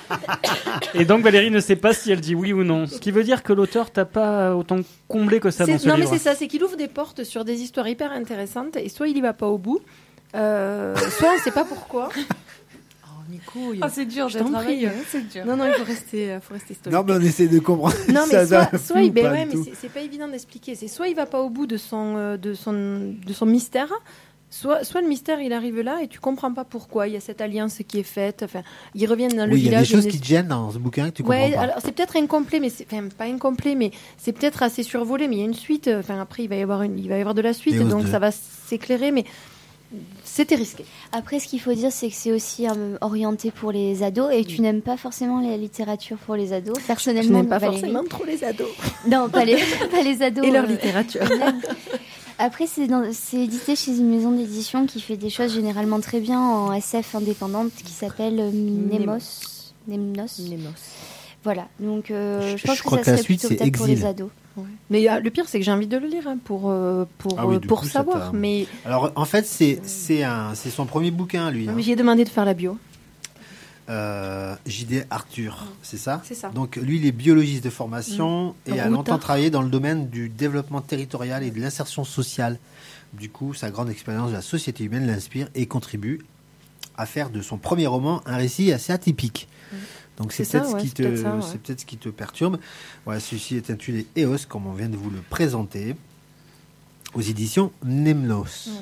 Et donc Valérie ne sait pas si elle dit oui ou non. Ce qui veut dire que l'auteur t'a pas autant comblé que ça C'est- dans ce non, livre. mais c'est ça, c'est qu'il ouvre des portes sur des histoires hyper intéressantes et soit il y va pas au bout, euh, soit on sait pas pourquoi. Oh, Nico, il... Ah, c'est dur, je d'être t'en avec prie. eux, c'est dur. Non, non, il faut rester, euh, faut rester stoïque. Non, mais on essaie de comprendre. Non, mais ça soit, doit soit plus il, ou ben pas ouais, du mais tout. c'est, c'est pas évident d'expliquer. C'est soit il va pas au bout de son, euh, de son, de son mystère, soit, soit le mystère il arrive là et tu comprends pas pourquoi. Il y a cette alliance qui est faite. Enfin, ils reviennent dans le Oui, il y a des village. choses une qui te gênent dans ce bouquin que tu Ouais, comprends pas. alors c'est peut-être incomplet, mais c'est enfin, pas incomplet, mais c'est peut-être assez survolé. Mais il y a une suite. Enfin, après, il va y avoir une, il va y avoir de la suite, Et Os donc deux. ça va s'éclairer. Mais c'était risqué. Après, ce qu'il faut dire, c'est que c'est aussi euh, orienté pour les ados et tu n'aimes pas forcément la littérature pour les ados. Personnellement, Je n'aime pas Valérie. forcément trop les ados. Non, pas les, pas les ados. Et leur euh, littérature. Après, c'est, dans- c'est édité chez une maison d'édition qui fait des choses généralement très bien en S F indépendante qui s'appelle euh, Nemos. Nemnos. Nemos. Voilà, donc euh, je Je- pense je que crois ça que la serait suite, plutôt c'est peut-être pour les Exil. ados. Mais euh, le pire, c'est que j'ai envie de le lire hein, pour, euh, pour, Ah oui, euh, du pour coup, ça savoir. t'a- Mais, Alors, en fait, c'est c'est un c'est son premier bouquin, lui. hein. mais j'ai demandé de faire la bio. Euh, J D Arthur, c'est ça C'est ça. Donc, lui, il est biologiste de formation et a Routard. longtemps travaillé dans le domaine du développement territorial et de l'insertion sociale. Du coup, sa grande expérience de la société humaine l'inspire et contribue à faire de son premier roman un récit assez atypique. Donc, c'est, C'est peut-être ça, ce ouais, qui c'est te, peut-être ça, ouais. c'est peut-être ce qui te perturbe. Voilà, celui-ci est intitulé Eos, comme on vient de vous le présenter, aux éditions Nemnos. Ouais.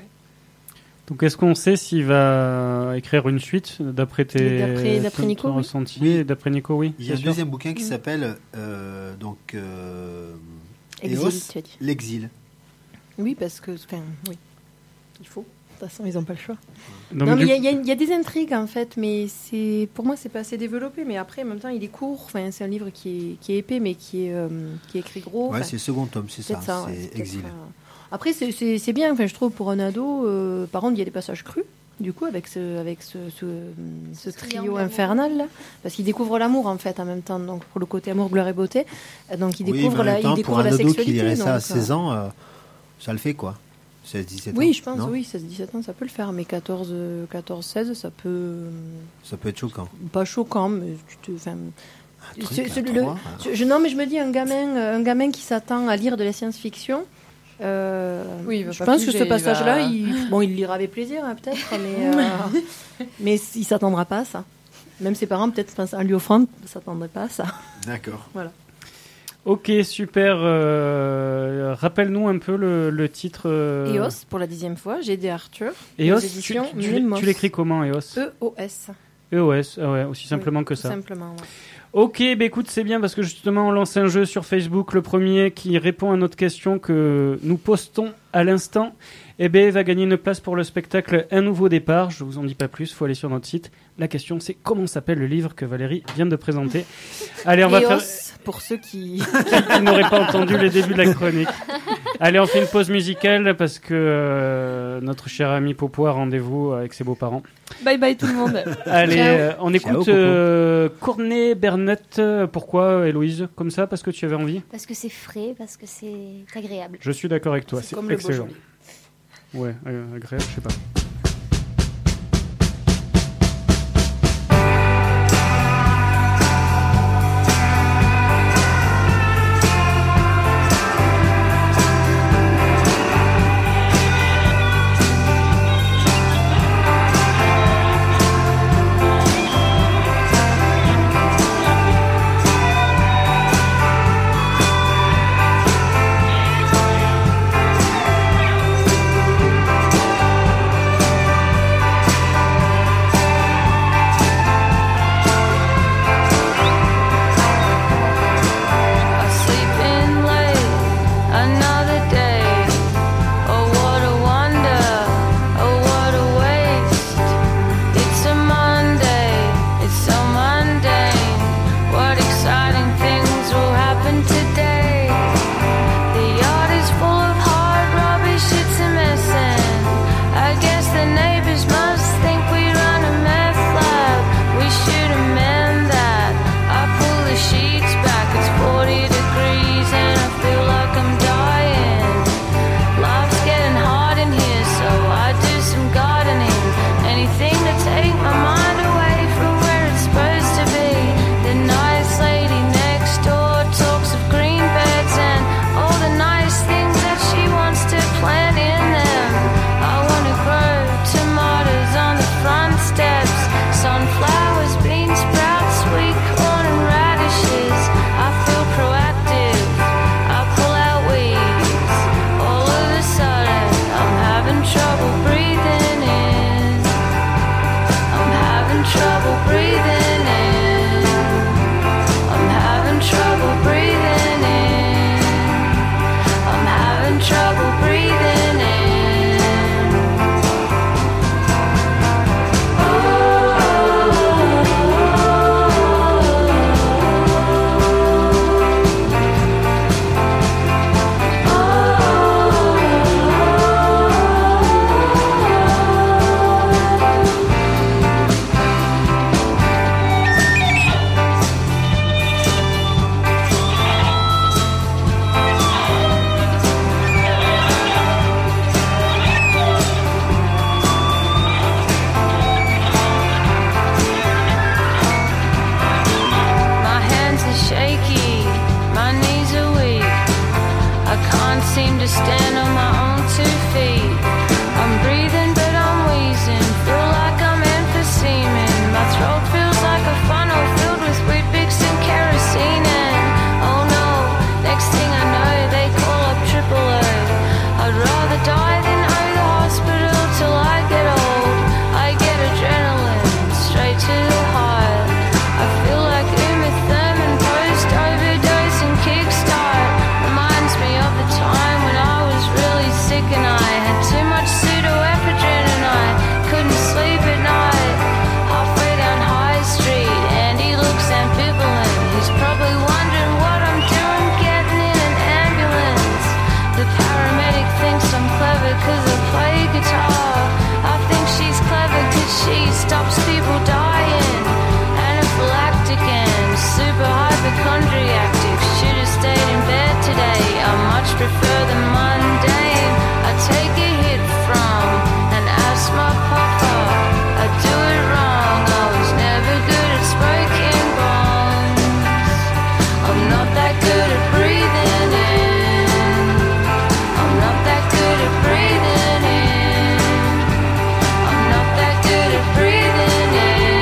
Donc est-ce qu'on sait s'il va écrire une suite d'après tes D'après- d'après ton- Nico, ton oui. ressenti Oui. d'après Nico oui. Il y a un c'est sûr. deuxième bouquin qui Mm. s'appelle euh, donc euh, Exil, Eos, tu as dit. l'exil. Oui, parce que, enfin, oui, il faut. De toute façon, ils n'ont pas le choix. Donc, non, mais du- il y, a- il y a- il y a des intrigues en fait, mais c'est pour moi c'est pas assez développé. Mais après, en même temps, il est court. Enfin, c'est un livre qui est, qui est épais, mais qui est, euh, qui est écrit gros. Ouais, Enfin, c'est le second tome, c'est ça, peut-être ça, ouais, c'est c'est peut-être Exil. ça. Après, c'est- c'est c'est bien. Enfin, je trouve pour un ado. euh, par contre, il y a des passages crus. Du coup, avec ce, avec ce, ce, ce trio triangle infernal, là. Parce qu'il découvre l'amour en fait en même temps. Donc pour le côté amour, gloire et beauté, Euh, donc il Oui, découvre mais en la, même temps, il pour découvre un la ado qui sexualité. lirait ça à donc, seize euh, ans, euh, ça le fait quoi seize dix-sept ans Oui, je pense, non oui, seize dix-sept ans, ça peut le faire, mais quatorze seize, ça peut. euh, Ça peut être choquant. Pas choquant, mais tu te. Enfin, Un truc c'est- à c'est le- trois, je, je- non, mais je me dis, un gamin, euh, un gamin qui s'attend à lire de la science-fiction. euh, Oui, il va je pas pense que piger, ce il passage-là, va- il, bon, il le lira avec plaisir, hein, peut-être, mais, euh, mais il s'attendra pas à ça. Même ses parents, peut-être, en lui offrant, ne s'attendraient pas à ça. D'accord. Voilà. Ok, super. euh, Rappelle-nous un peu le, le titre. euh, Eos, pour la dixième fois, j'ai aidé Arthur. Eos, aux tu, éditions tu- tu- Nemos. tu l'écris comment, Eos E O S. E O S, ah ouais, aussi simplement Oui, que tout ça. Simplement, ouais. Ok, bah écoute, c'est bien parce que justement on lance un jeu sur Facebook, le premier qui répond à notre question que nous postons à l'instant, eh ben, va gagner une place pour le spectacle Un Nouveau Départ. Je vous en dis pas plus, faut aller sur notre site. La question c'est comment s'appelle le livre que Valérie vient de présenter. Allez, on va Eos, faire... pour ceux qui... qui n'auraient pas entendu les débuts de la chronique. Allez, on fait une pause musicale parce que euh, notre cher ami Popo a rendez-vous avec ses beaux-parents. Bye bye tout le monde. Allez, Ciao. euh, on écoute Popo. euh, Courtney Bernett. Pourquoi, Héloïse? Comme ça? Parce que tu avais envie? Parce que c'est frais, parce que c'est agréable. Je suis d'accord avec toi, C'est c'est comme le excellent. Beaujolais. Ouais, euh, agréable, je sais pas. Thank seem to stand on my own two feet. I'm breathing but I'm wheezing, feel like I'm emphyseming. My throat feels like a funnel filled with Weet-Bix and kerosene. And oh no, next thing I know they call up triple O. I'd rather die than owe the hospital till I get old. I get adrenaline straight to the heart. I feel like Uma Thurman post overdose and kickstart. Reminds me of the time when I was really sick and I had too much pseudoephedrine and I couldn't sleep at night. Halfway down High Street and he looks ambivalent. He's probably wondering what I'm doing getting in an ambulance. The paramedic thinks I'm clever cause I play guitar. I think she's clever cause she stops people dying. Anaphylactic and super hypochondriac. Should have stayed in bed today. I much prefer the mundane. I take a hit from an asthma puffer. I do it wrong. I was never good at smoking bombs. I'm not that good at breathing in. I'm not that good at breathing in. I'm not that good at breathing in.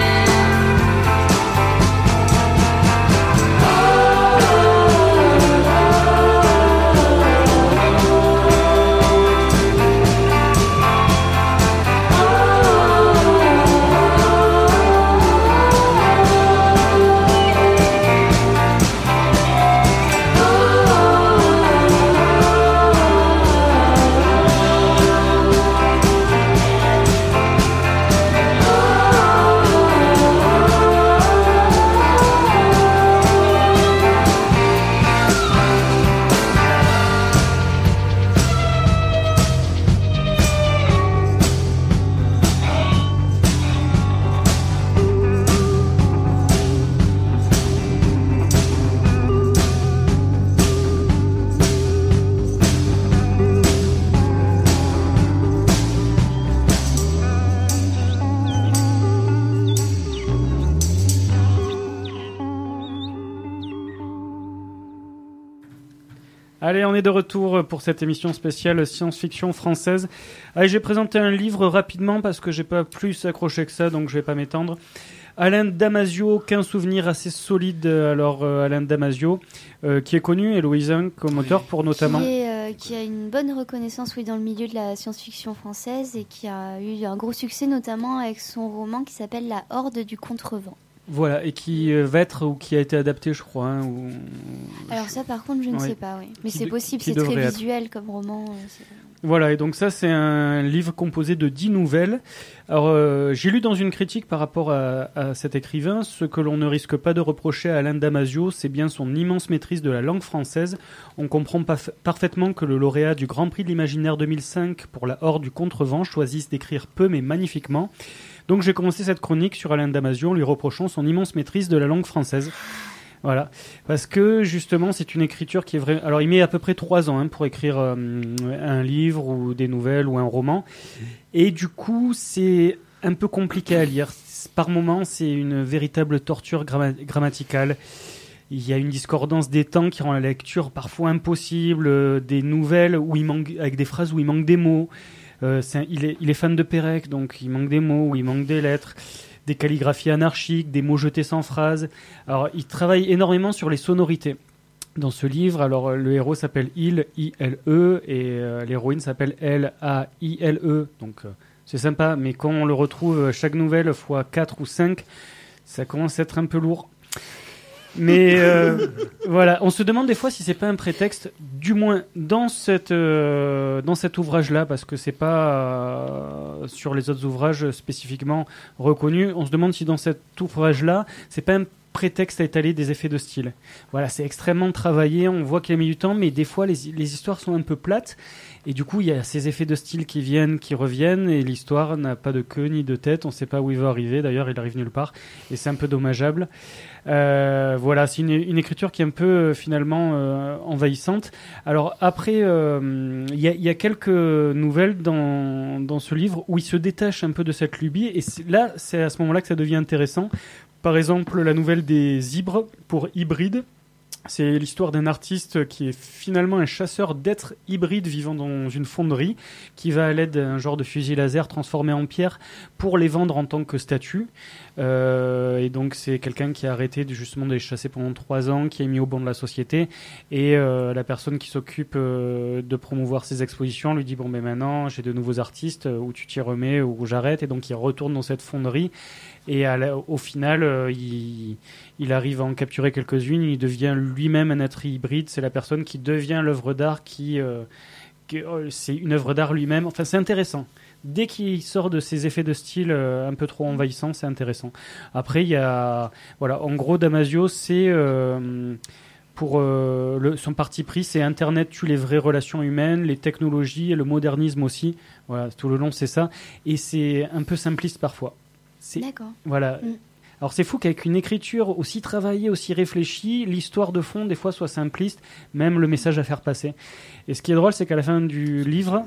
Allez, on est de retour pour cette émission spéciale science-fiction française. Allez, j'ai présenté un livre rapidement parce que j'ai pas plus accroché que ça, donc je vais pas m'étendre. Alain Damasio, qu'un souvenir assez solide. Alors, euh, Alain Damasio, euh, qui est connu, Héloïse, comme auteur oui. pour notamment... Qui, est, euh, qui a une bonne reconnaissance oui, dans le milieu de la science-fiction française et qui a eu un gros succès notamment avec son roman qui s'appelle La Horde du Contrevent. Voilà, et qui va être, ou qui a été adapté, je crois. Hein, ou... Alors ça, par contre, je ne oui. sais pas, oui. Mais qui c'est de, possible, c'est très visuel être. Comme roman. C'est... Voilà, et donc ça, c'est un livre composé de dix nouvelles. Alors, euh, j'ai lu dans une critique par rapport à, à cet écrivain, ce que l'on ne risque pas de reprocher à Alain Damasio, c'est bien son immense maîtrise de la langue française. On comprend paf- parfaitement que le lauréat du Grand Prix de l'Imaginaire deux mille cinq pour La Horde du Contrevent choisisse d'écrire peu mais magnifiquement. Donc j'ai commencé cette chronique sur Alain Damasio en lui reprochant son immense maîtrise de la langue française. Voilà, parce que justement c'est une écriture qui est vraie. Alors il met à peu près trois ans hein, pour écrire euh, un livre ou des nouvelles ou un roman, et du coup c'est un peu compliqué à lire. Par moments c'est une véritable torture gramma- grammaticale. Il y a une discordance des temps qui rend la lecture parfois impossible, euh, des nouvelles où il manque, avec des phrases où il manque des mots. Euh, c'est un, il, est, il est fan de Pérec, donc il manque des mots, ou il manque des lettres, des calligraphies anarchiques, des mots jetés sans phrase. Alors, il travaille énormément sur les sonorités dans ce livre. Alors, le héros s'appelle Il, I L E, et euh, l'héroïne s'appelle L, A I L E. Donc, euh, c'est sympa, mais quand on le retrouve chaque nouvelle fois quatre ou cinq, ça commence à être un peu lourd. Mais euh, voilà, on se demande des fois si c'est pas un prétexte, du moins dans cette euh, dans cet ouvrage-là, parce que c'est pas euh, sur les autres ouvrages spécifiquement reconnus. On se demande si dans cet ouvrage-là, c'est pas un prétexte à étaler des effets de style. Voilà, c'est extrêmement travaillé. On voit qu'il a mis du temps, mais des fois les les histoires sont un peu plates. Et du coup, il y a ces effets de style qui viennent, qui reviennent, et l'histoire n'a pas de queue ni de tête. On ne sait pas où il va arriver. D'ailleurs, il arrive nulle part, et c'est un peu dommageable. Euh, voilà, c'est une, une écriture qui est un peu euh, finalement euh, envahissante. Alors après, il euh, y, y a quelques nouvelles dans dans ce livre où il se détache un peu de cette lubie, et c'est, là, c'est à ce moment-là que ça devient intéressant. Par exemple, la nouvelle des Hybres pour hybride. C'est l'histoire d'un artiste qui est finalement un chasseur d'êtres hybrides vivant dans une fonderie, qui va à l'aide d'un genre de fusil laser transformé en pierre pour les vendre en tant que statues. Euh, et donc c'est quelqu'un qui a arrêté de, justement de les chasser pendant trois ans, qui est mis au banc de la société. Et euh, la personne qui s'occupe euh, de promouvoir ces expositions lui dit bon ben maintenant j'ai de nouveaux artistes, où tu t'y remets ou j'arrête. Et donc il retourne dans cette fonderie. Et à la, au final, euh, il, il arrive à en capturer quelques-unes. Il devient lui-même un être hybride. C'est la personne qui devient l'œuvre d'art qui, euh, qui euh, c'est une œuvre d'art lui-même. Enfin, c'est intéressant. Dès qu'il sort de ces effets de style euh, un peu trop envahissants, c'est intéressant. Après, il y a, voilà, en gros, Damasio, c'est euh, pour euh, le, son parti pris, c'est Internet tue les vraies relations humaines, les technologies et le modernisme aussi. Voilà, tout le long, c'est ça. Et c'est un peu simpliste parfois. C'est, D'accord. Voilà. Mm. Alors c'est fou qu'avec une écriture aussi travaillée, aussi réfléchie, l'histoire de fond des fois soit simpliste, même le message à faire passer. Et ce qui est drôle, c'est qu'à la fin du livre,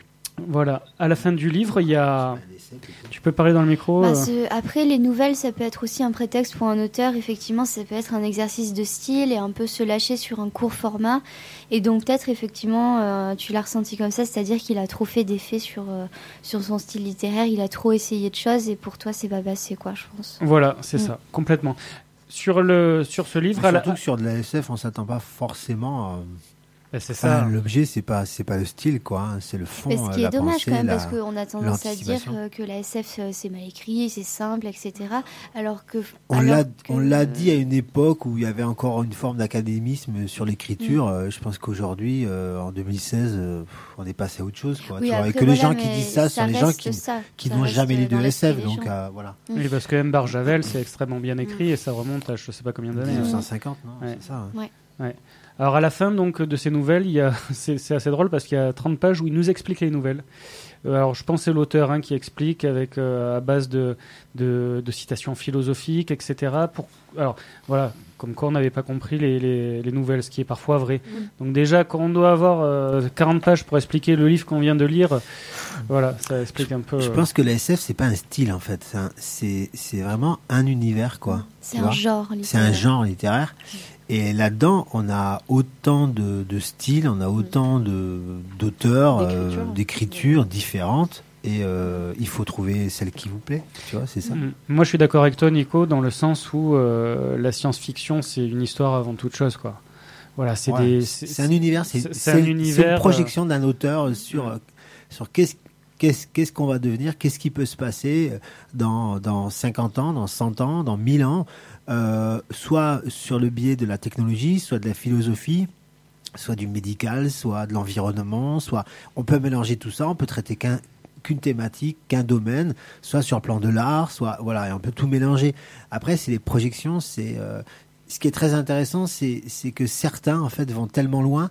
voilà, à la fin du livre, il y a. Tu peux parler dans le micro. Bah, euh... ce... Après, les nouvelles, ça peut être aussi un prétexte pour un auteur. Effectivement, ça peut être un exercice de style et un peu se lâcher sur un court format. Et donc, peut-être, effectivement, euh, tu l'as ressenti comme ça, c'est-à-dire qu'il a trop fait d'effets sur, euh, sur son style littéraire. Il a trop essayé de choses et pour toi, c'est pas passé, quoi, je pense. Voilà, c'est mm. ça, complètement. Sur, le, sur ce livre... Surtout la... que sur de la S F, on s'attend pas forcément... Euh... Ben c'est ça. Enfin, l'objet, c'est pas, c'est pas le style, quoi. Hein. C'est le fond. Mais ce qui la est dommage pensée, quand même, la, parce qu'on a tendance à dire euh, que la S F, euh, c'est mal écrit, c'est simple, et cetera. Alors que. On, alors l'a, que... on l'a dit à une époque où il y avait encore une forme d'académisme sur l'écriture. Mmh. Euh, je pense qu'aujourd'hui, euh, en deux mille seize, euh, on est passé à autre chose, quoi. Oui, tu vois. après, Et que voilà, les gens qui disent ça, ça sont les gens qui, ça, qui ça n'ont jamais lu de S F. Donc, euh, voilà. Mmh. Oui, parce que M. Barjavel, c'est extrêmement bien écrit et ça remonte à je sais pas combien d'années. dix-neuf cent cinquante, non ouais. C'est ça. Hein. Ouais. Ouais. Alors à la fin donc de ces nouvelles, il y a, c'est, c'est assez drôle parce qu'il y a trente pages où il nous explique les nouvelles. Euh, alors je pense que c'est l'auteur hein, qui explique avec euh, à base de, de, de citations philosophiques, et cetera. Pour, alors voilà, comme quoi on n'avait pas compris les, les, les nouvelles, ce qui est parfois vrai. Mm. Donc déjà quand on doit avoir euh, quarante pages pour expliquer le livre qu'on vient de lire, voilà, ça explique un peu. Je euh... pense que la S F c'est pas un style en fait, c'est, un, c'est, c'est vraiment un univers quoi. C'est un genre littéraire. C'est un genre littéraire. Et là-dedans, on a autant de, de styles, on a autant de, d'auteurs, d'écriture, euh, d'écritures différentes. Et euh, il faut trouver celle qui vous plaît, tu vois, c'est ça. Mmh. Moi, je suis d'accord avec toi, Nico, dans le sens où euh, la science-fiction, c'est une histoire avant toute chose, quoi. Voilà, c'est ouais, des. C'est, c'est un univers, c'est, c'est, c'est, un univers, c'est une projection d'un auteur sur mmh. sur qu'est-ce Qu'est-ce, qu'est-ce qu'on va devenir, qu'est-ce qui peut se passer dans, dans cinquante ans, dans cent ans, dans mille ans, euh, soit sur le biais de la technologie, soit de la philosophie, soit du médical, soit de l'environnement, soit on peut mélanger tout ça, on peut traiter qu'un, qu'une thématique, qu'un domaine, soit sur le plan de l'art, soit voilà, et on peut tout mélanger. Après, c'est les projections, c'est euh, ce qui est très intéressant, c'est, c'est que certains en fait vont tellement loin.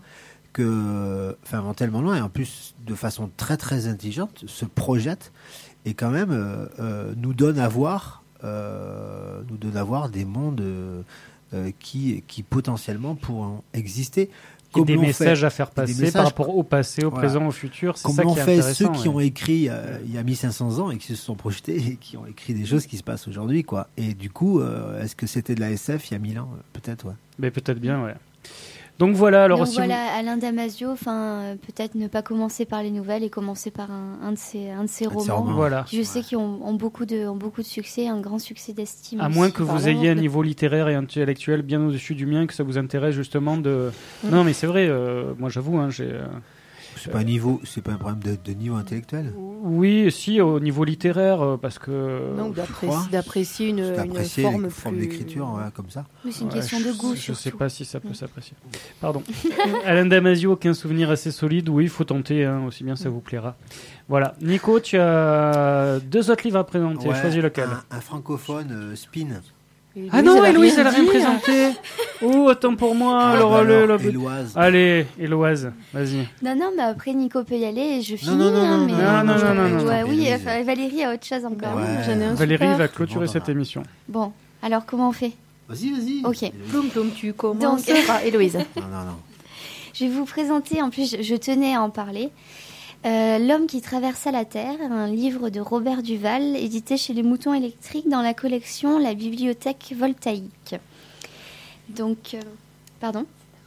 Que, enfin, vont tellement loin et en plus de façon très très intelligente se projettent et quand même euh, euh, nous donnent à voir, euh, nous donnent à voir des mondes euh, qui qui potentiellement pourront exister. Et des messages fait, à faire passer messages, par rapport au passé, au voilà. présent, au futur. C'est ça qui est intéressant. Comment fait ceux qui ouais. ont écrit euh, il y a mille cinq cents ans et qui se sont projetés et qui ont écrit des choses qui se passent aujourd'hui, quoi. Et du coup, euh, est-ce que c'était de la S F il y a mille ans? Peut-être, ouais. Mais peut-être bien, ouais. Donc voilà, alors Donc aussi voilà, vous... Alain Damasio, enfin peut-être ne pas commencer par les nouvelles et commencer par un, un de ses un de ses romans. romans. Voilà. Je sais qu'ils ont, ont beaucoup de ont beaucoup de succès, un grand succès d'estime. À moins que vous ayez un niveau littéraire et intellectuel bien au-dessus du mien, que ça vous intéresse justement de. Mmh. Non, mais c'est vrai. Euh, moi, j'avoue, hein, j'ai. Euh... C'est pas un niveau, c'est pas un problème de, de niveau intellectuel. Oui, si au niveau littéraire, parce que. Donc d'apprécier, d'apprécier une, une forme, une forme plus... d'écriture, ouais, comme ça. Mais c'est une ouais, question je, de goût. Je surtout. sais pas si ça peut mmh. s'apprécier. Pardon. Alain Damasio, aucun souvenir assez solide. Oui, il faut tenter, hein, aussi bien ça vous plaira. Voilà. Nico, tu as deux autres livres à présenter. Ouais, choisis lequel. Un, un francophone, euh, Spin. Héloïse, ah non, Héloïse, elle a rien présenté. Oh, attends pour moi. Ah, alors, bah le, alors, le... Héloise. Allez, Héloise, vas-y. Non, non, mais après Nico peut y aller et je finis. Non, non, non, hein, non, mais... non, non, non, non, non, non, ouais, non. Oui, enfin, Valérie a autre chose encore. Ouais. J'en ai un Valérie super. va clôturer cette voilà. émission. Bon, alors comment on fait? Vas-y, vas-y. Ok. Ploum, ploum, tu commences Donc... par Héloïse. Non, non, non. Je vais vous présenter, en plus, je, je tenais à en parler. Euh, L'homme qui traversa la Terre, un livre de Robert Duval, édité chez les Moutons électriques dans la collection La Bibliothèque Voltaïque. Donc, euh, Pardon ?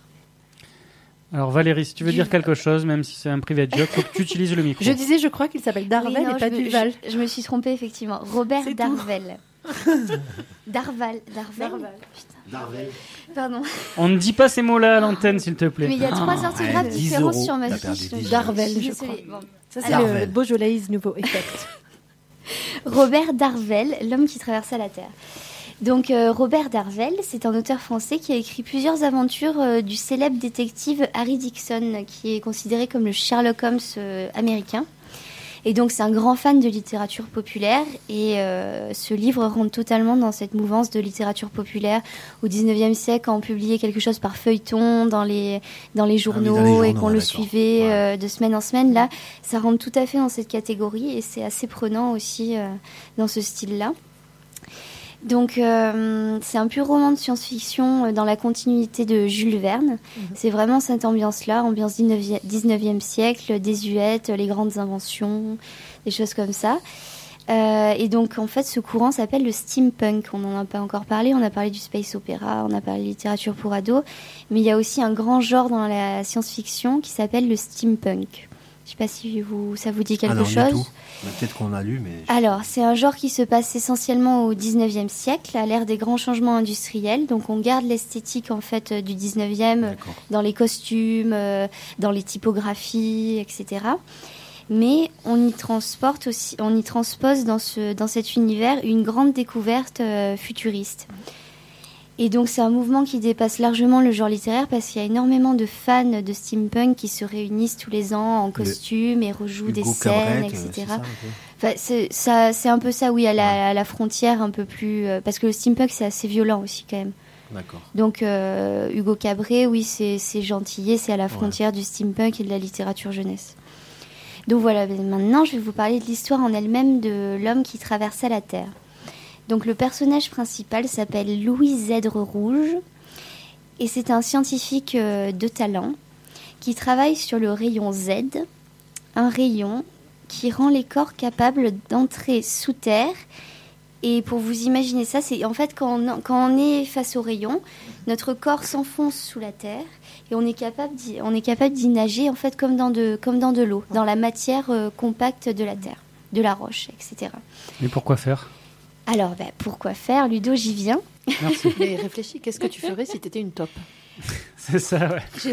Alors Valérie, si tu veux dire quelque chose, même si c'est un private joke, faut que tu utilises le micro. Je disais, je crois qu'il s'appelle Darvel Oui, non, et pas je me- Duval. Je, je me suis trompée, effectivement. Robert C'est tout. Darvel. Darval. Darvel. Darvel. Pardon. On ne dit pas ces mots-là à l'antenne, s'il te plaît. Mais il y a trois Ah, orthographes ouais, dix différentes euros. sur ma T'as fiche. perdu dix euros. Darvel, je Désolée. crois. Bon. Ça, c'est Alors, le Beaujolais nouveau effect. Robert Darvel, l'homme qui traversa la Terre. Donc euh, Robert Darvel, c'est un auteur français qui a écrit plusieurs aventures euh, du célèbre détective Harry Dixon, qui est considéré comme le Sherlock Holmes euh, américain. Et donc c'est un grand fan de littérature populaire et euh, ce livre rentre totalement dans cette mouvance de littérature populaire. Au dix-neuvième siècle, quand on publiait quelque chose par feuilleton dans les, dans les journaux, dans les journaux, et qu'on le d'accord. suivait Ouais. euh, de semaine en semaine, là, ça rentre tout à fait dans cette catégorie et c'est assez prenant aussi euh, dans ce style-là. Donc, euh, c'est un pur roman de science-fiction euh, dans la continuité de Jules Verne. Mhm. C'est vraiment cette ambiance-là, ambiance dix-neuvième siècle, désuète, les grandes inventions, des choses comme ça. Euh, et donc, en fait, ce courant s'appelle le steampunk. On n'en a pas encore parlé. On a parlé du space opéra, on a parlé de littérature pour ados. Mais il y a aussi un grand genre dans la science-fiction qui s'appelle le steampunk. Je ne sais pas si vous, ça vous dit quelque Ah non, du chose. tout. Bah, peut-être qu'on a lu, mais... Alors, c'est un genre qui se passe essentiellement au dix-neuvième siècle, à l'ère des grands changements industriels. Donc, on garde l'esthétique en fait euh, du dix-neuvième euh, D'accord. dans les costumes, euh, dans les typographies, et cetera. Mais on y transporte aussi, on y transpose dans ce dans cet univers une grande découverte euh, futuriste. Et donc, c'est un mouvement qui dépasse largement le genre littéraire parce qu'il y a énormément de fans de steampunk qui se réunissent tous les ans en costume et rejouent des Hugo scènes, Cabret, et euh, c'est cetera. ça, un peu. Enfin, c'est, ça, c'est un peu ça, oui, à la, à la frontière un peu plus... euh, parce que le steampunk, c'est assez violent aussi, quand même. D'accord. Donc, euh, Hugo Cabret, oui, c'est, c'est gentillet, c'est à la frontière du steampunk et de la littérature jeunesse. Donc voilà, mais maintenant, je vais vous parler de l'histoire en elle-même de l'homme qui traversait la Terre. Donc, le personnage principal s'appelle Louis Zèdre Rouge, et c'est un scientifique euh, de talent qui travaille sur le rayon Z, un rayon qui rend les corps capables d'entrer sous terre. Et pour vous imaginer ça, c'est en fait quand on, quand on est face au rayon, notre corps s'enfonce sous la terre et on est capable d'y, on est capable d'y nager en fait comme dans de, comme dans de l'eau, dans la matière euh, compacte de la terre, de la roche, et cetera. Mais pourquoi faire ? Alors, ben, pourquoi faire, Ludo, j'y viens. Merci. Mais réfléchis, qu'est-ce que tu ferais si tu étais une taupe ? C'est ça, ouais. Je-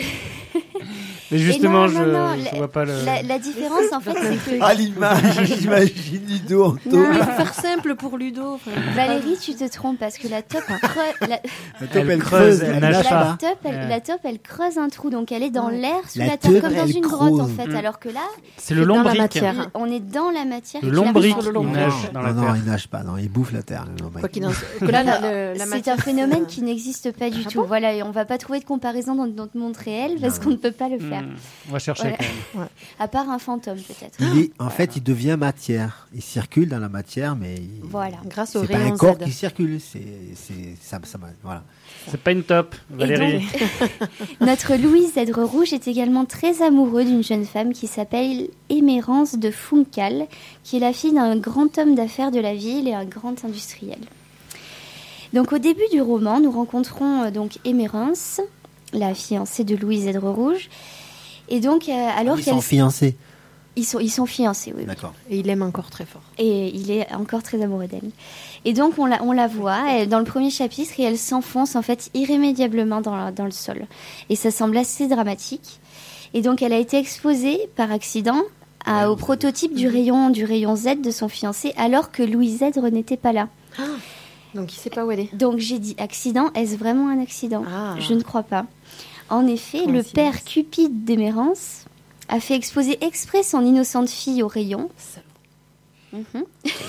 Mais justement, Et non, je non, non, je la- vois pas le... La, la différence, en fait, c'est que... Ah, l'image, j'imagine Ludo en Non, taupe. Il faut faire simple pour Ludo. enfin, Valérie, tu te trompes parce que la taupe creuse, la, La taupe, Elle elle, creuse, creuse, elle elle nage nage pas. la pas. taupe, elle, Ouais. la taupe, elle creuse un trou, donc elle est dans Ouais. l'air sous La la, terre, taupe, comme dans elle une grotte, en creuse. fait. Mm. Alors que là, C'est le dans la lombric. matière. il- on est dans la matière. Le et puis la lombric, roche- il lombric. nage dans la non, non, terre. il nage pas. Non, il bouffe la terre. le lombric. Quoi qu'il en soit. Que là, la- le- la C'est matière, un phénomène c'est- qui n'existe pas du Ah tout. bon Voilà, et on va pas trouver de comparaison dans notre monde réel parce Non. qu'on ne peut pas le faire. Hmm, On va chercher Voilà. quand même. À part un fantôme, peut-être. Il est, en fait, il devient matière. Il circule dans la matière, mais il- Voilà. Grâce au c'est pas rayon un corps Z. qui circule. C'est, c'est, ça, ça, voilà. C'est pas une top, Valérie. Notre Louis Zèdre Rouge est également très amoureux d'une jeune femme qui s'appelle Émérance de Funcal, qui est la fille d'un grand homme d'affaires de la ville et un grand industriel. Donc au début du roman, nous rencontrons euh, donc Émérance, la fiancée de Louis Zèdre Rouge, et donc euh, alors Ils qu'elle sont fiancés. ils sont ils sont fiancés, oui. D'accord. Et il aime encore très fort. Et il est encore très amoureux d'elle. Et donc on la, on la voit elle, dans le premier chapitre et elle s'enfonce en fait irrémédiablement dans, la- dans le sol. Et ça semble assez dramatique. Et donc elle a été exposée par accident à- au prototype du rayon, du rayon Z de son fiancé alors que Louis Zèdre n'était pas là. Donc il sait pas où elle est. Donc j'ai dit accident, est-ce vraiment un accident Ah. Je ne crois pas. En effet, le Coïncidence. père Cupide d'Émérance a fait exposer exprès son innocente fille au rayon. Salaud. Mhm.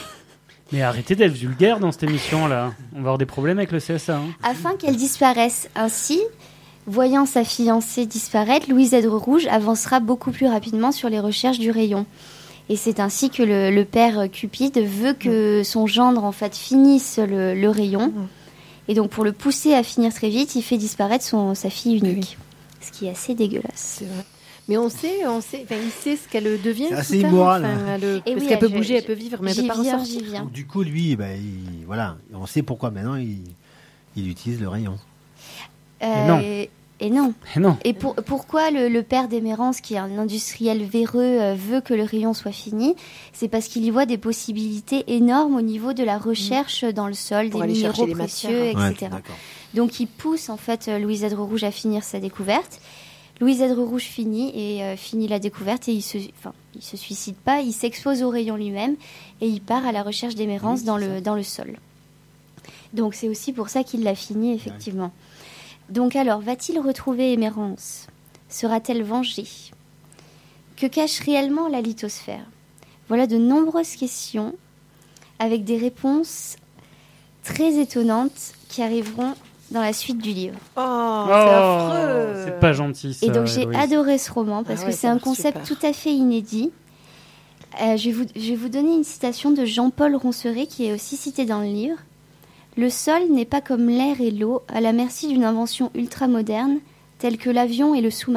Mais arrêtez d'être vulgaire dans cette émission-là. On va avoir des problèmes avec le C S A. hein. Afin qu'elle disparaisse. Ainsi, voyant sa fiancée disparaître, Louis Zèdre Rouge avancera beaucoup plus rapidement sur les recherches du rayon. Et c'est ainsi que le, le père Cupide veut que son gendre en fait finisse le, le rayon. Mm. Et donc pour le pousser à finir très vite, il fait disparaître son, sa fille unique. Ce qui est assez dégueulasse. C'est vrai. Mais on sait, on sait, enfin, il sait ce qu'elle devient. C'est plus assez tard, immoral, enfin, hein. elle- Et parce oui, qu'elle peut je- bouger, elle je- peut vivre, mais elle j'y peut pas viens, ressortir. j'y viens. Donc, du coup, lui, ben, il, voilà, on sait pourquoi maintenant il, il utilise le rayon. Euh, non. Et non. Et non. Et pour, pourquoi le, le père d'Emerance, qui est un industriel véreux, euh, veut que le rayon soit fini? C'est parce qu'il y voit des possibilités énormes au niveau de la recherche dans le sol, Pour des aller minéraux chercher les précieux, matières. et cetera. Ouais, d'accord. Donc il pousse en fait euh, Louis Zèdre Rouge à finir sa découverte. Louis Zèdre Rouge finit et euh, finit la découverte et il se, enfin, il se suicide pas, il s'expose au rayon lui-même et il part à la recherche d'Emerance Oui, dans c'est le ça. dans le sol. Donc c'est aussi pour ça qu'il l'a fini effectivement. Donc alors, va-t-il retrouver Emerance? Sera-t-elle vengée? Que cache réellement la lithosphère? Voilà de nombreuses questions avec des réponses très étonnantes qui arriveront dans la suite du livre. Oh, Oh, c'est affreux. c'est pas gentil ça. Et donc j'ai Héloïse. adoré ce roman parce Ah ouais, que ça c'est a un l'air concept super. tout à fait inédit. Euh, je, vais vous, je vais vous donner une citation de Jean-Paul Ronceret qui est aussi citée dans le livre. « Le sol n'est pas comme l'air et l'eau à la merci d'une invention ultramoderne telle que l'avion et le sous-marin. »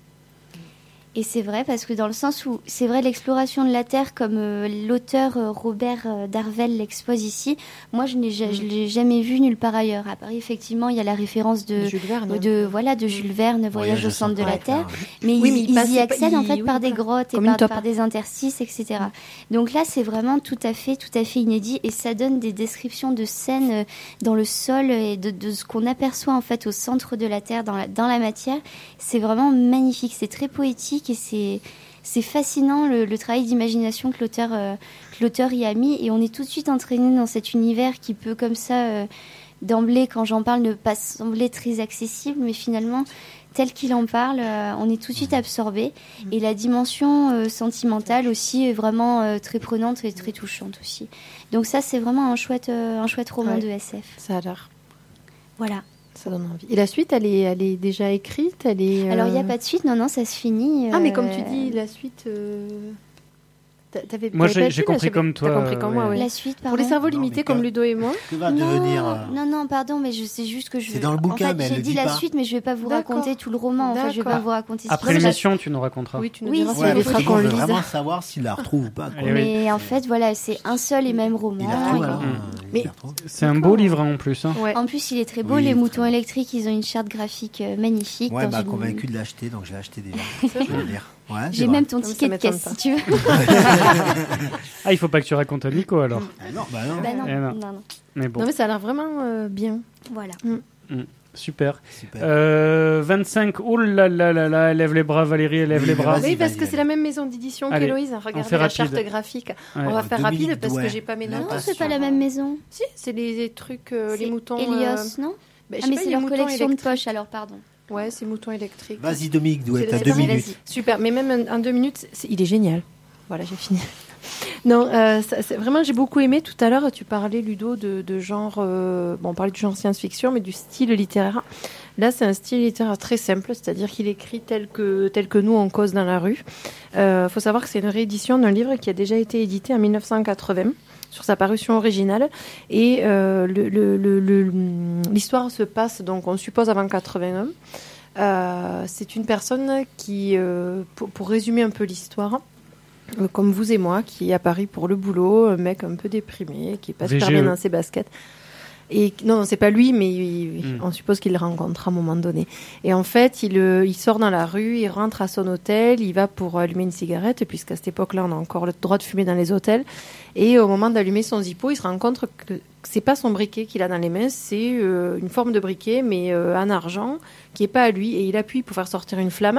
Et c'est vrai parce que dans le sens où c'est vrai l'exploration de la Terre comme euh, l'auteur euh, Robert euh, Darvel l'expose ici, moi je ne l'ai jamais vu nulle part ailleurs. À Paris effectivement il y a la référence de, De Jules Verne. de, de voilà de Jules Verne, Voyage au centre de la Terre, mais Oui, ils, mais il ils passe- y accèdent en il- fait oui, par des voilà. grottes et Comme une par, top. par des interstices, et cetera. Donc là c'est vraiment tout à fait tout à fait inédit et ça donne des descriptions de scènes euh, dans le sol et de, de ce qu'on aperçoit en fait au centre de la Terre dans la, dans la matière. C'est vraiment magnifique, c'est très poétique et c'est C'est fascinant le, le travail d'imagination que l'auteur euh, que l'auteur y a mis et on est tout de suite entraîné dans cet univers qui peut comme ça euh, d'emblée quand j'en parle ne pas sembler très accessible mais finalement tel qu'il en parle euh, on est tout de suite absorbé et la dimension euh, sentimentale aussi est vraiment euh, très prenante et très touchante aussi. Donc ça c'est vraiment un chouette euh, un chouette roman Ouais. de S F. Ça a l'air. Voilà. Ça donne envie. Et la suite, elle est, elle est déjà écrite, elle est. euh, Alors il n'y a pas de suite, non non ça se finit. Ah mais comme euh, tu dis, la suite. euh, t'a- T'avais, Moi, t'avais j'ai- pas j'ai lu, là, compris j'avais- comme toi, T'as compris comme moi, ouais. ouais. La suite, Pour les pardon. cerveaux Non, limités mais comme que- Ludo et moi. Que va non, devenir. euh, non, non, pardon, mais je sais juste que je. C'est dans le bouquin, en fait, mais elle j'ai le dit dit la pas. suite, mais je vais pas vous D'accord. raconter tout le roman. En fait, je vais pas D'accord. vous raconter. Après Non, l'émission, tu nous raconteras. Oui, tu nous Oui, diras c'est si Ouais, elle parce fera que qu'on moi, je le veux lise. vraiment savoir s'il la retrouve ou pas. Quoi. Eh oui. Mais en fait, voilà, c'est un seul et même roman. Il la retrouve alors. Mm. euh, Mais- il la retrouve. C'est un beau livre hein, en plus. Hein. Ouais. En plus, il est très beau. Oui, les très moutons beau. électriques, ils ont une charte graphique euh, magnifique. Ouais, dans m'a une- convaincu de l'acheter, donc je l'ai acheté déjà. Je vais le lire. Ouais, c'est J'ai vrai. même ton Non, mais ça ticket de m'étonne caisse pas. si tu veux. Ah, il faut pas que tu racontes à Nico alors. Ah non, bah non. Bah non, Eh non. non, non. Mais bon, Non mais ça a l'air vraiment euh, bien. Voilà. super. Super. Euh, vingt-cinq, oh là là là là, lève les bras Valérie, lève Oui, les mais bras. vas-y, Oui, parce vas-y, que c'est allez. la même maison d'édition Allez, qu'Héloïse. on Regardez fait la rapide. charte graphique. Ouais. On va En faire deux rapide minutes, parce ouais. que j'ai pas mes Là, notes. Non, pas c'est pas sur- la même maison. Si, c'est les, les trucs, euh, les C'est moutons. Elios, euh, non bah, je Ah, sais mais pas, c'est les leur moutons collection de électriques. poches, alors pardon. Ouais, c'est moutons électriques. Vas-y, Dominique, doit être à C'est- deux c'est- minutes. vas-y. Super, mais même en, en deux minutes, c'est- il est génial. Voilà, j'ai fini. Non, euh, ça, c'est, vraiment, j'ai beaucoup aimé. Tout à l'heure, tu parlais, Ludo, de, de genre... euh, bon, on parlait du genre science-fiction, mais du style littéraire. Là, c'est un style littéraire très simple, c'est-à-dire qu'il écrit tel que, tel que nous, on cause dans la rue. Il euh, faut savoir que c'est une réédition d'un livre qui a déjà été édité en mille neuf cent quatre-vingts, sur sa parution originale. Et euh, le, le, le, le, l'histoire se passe, donc, on suppose, avant quatre-vingt-un. Euh, c'est une personne qui, euh, pour, pour résumer un peu l'histoire, euh, comme vous et moi, qui est à Paris pour le boulot, un mec un peu déprimé, qui est pas super V G E. bien dans ses baskets. Et non, c'est pas lui, mais il- Mm. on suppose qu'il le rencontre à un moment donné. Et en fait, il, euh, il sort dans la rue, il rentre à son hôtel, il va pour allumer une cigarette, puisqu'à cette époque-là, on a encore le droit de fumer dans les hôtels. Et au moment d'allumer son Zippo, il se rend compte que c'est pas son briquet qu'il a dans les mains, c'est euh, une forme de briquet, mais euh, en argent, qui est pas à lui. Et il appuie pour faire sortir une flamme.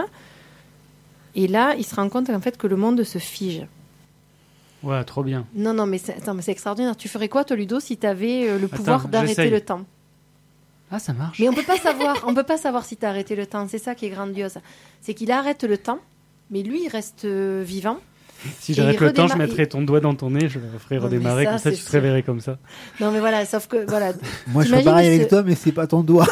Et là, il se rend compte en fait que le monde se fige. Ouais, trop bien. Non, non, mais c'est, attends, mais c'est extraordinaire. Tu ferais quoi, toi, Ludo, si tu avais le pouvoir Attends, d'arrêter j'essaye. le temps? Ah, ça marche. Mais on peut pas savoir, on peut pas savoir si tu as arrêté le temps. C'est ça qui est grandiose. C'est qu'il arrête le temps, mais lui, il reste euh, vivant. Si Et j'arrête il le temps, je redémarre- mettrais ton doigt dans ton nez, je le ferai Non, mais redémarrer, ça, comme ça c'est tu te sûr. réveillerais comme ça. Non, mais voilà, sauf que, voilà. Moi, je fais T'imagines pareil avec ce- toi, mais c'est pas ton doigt.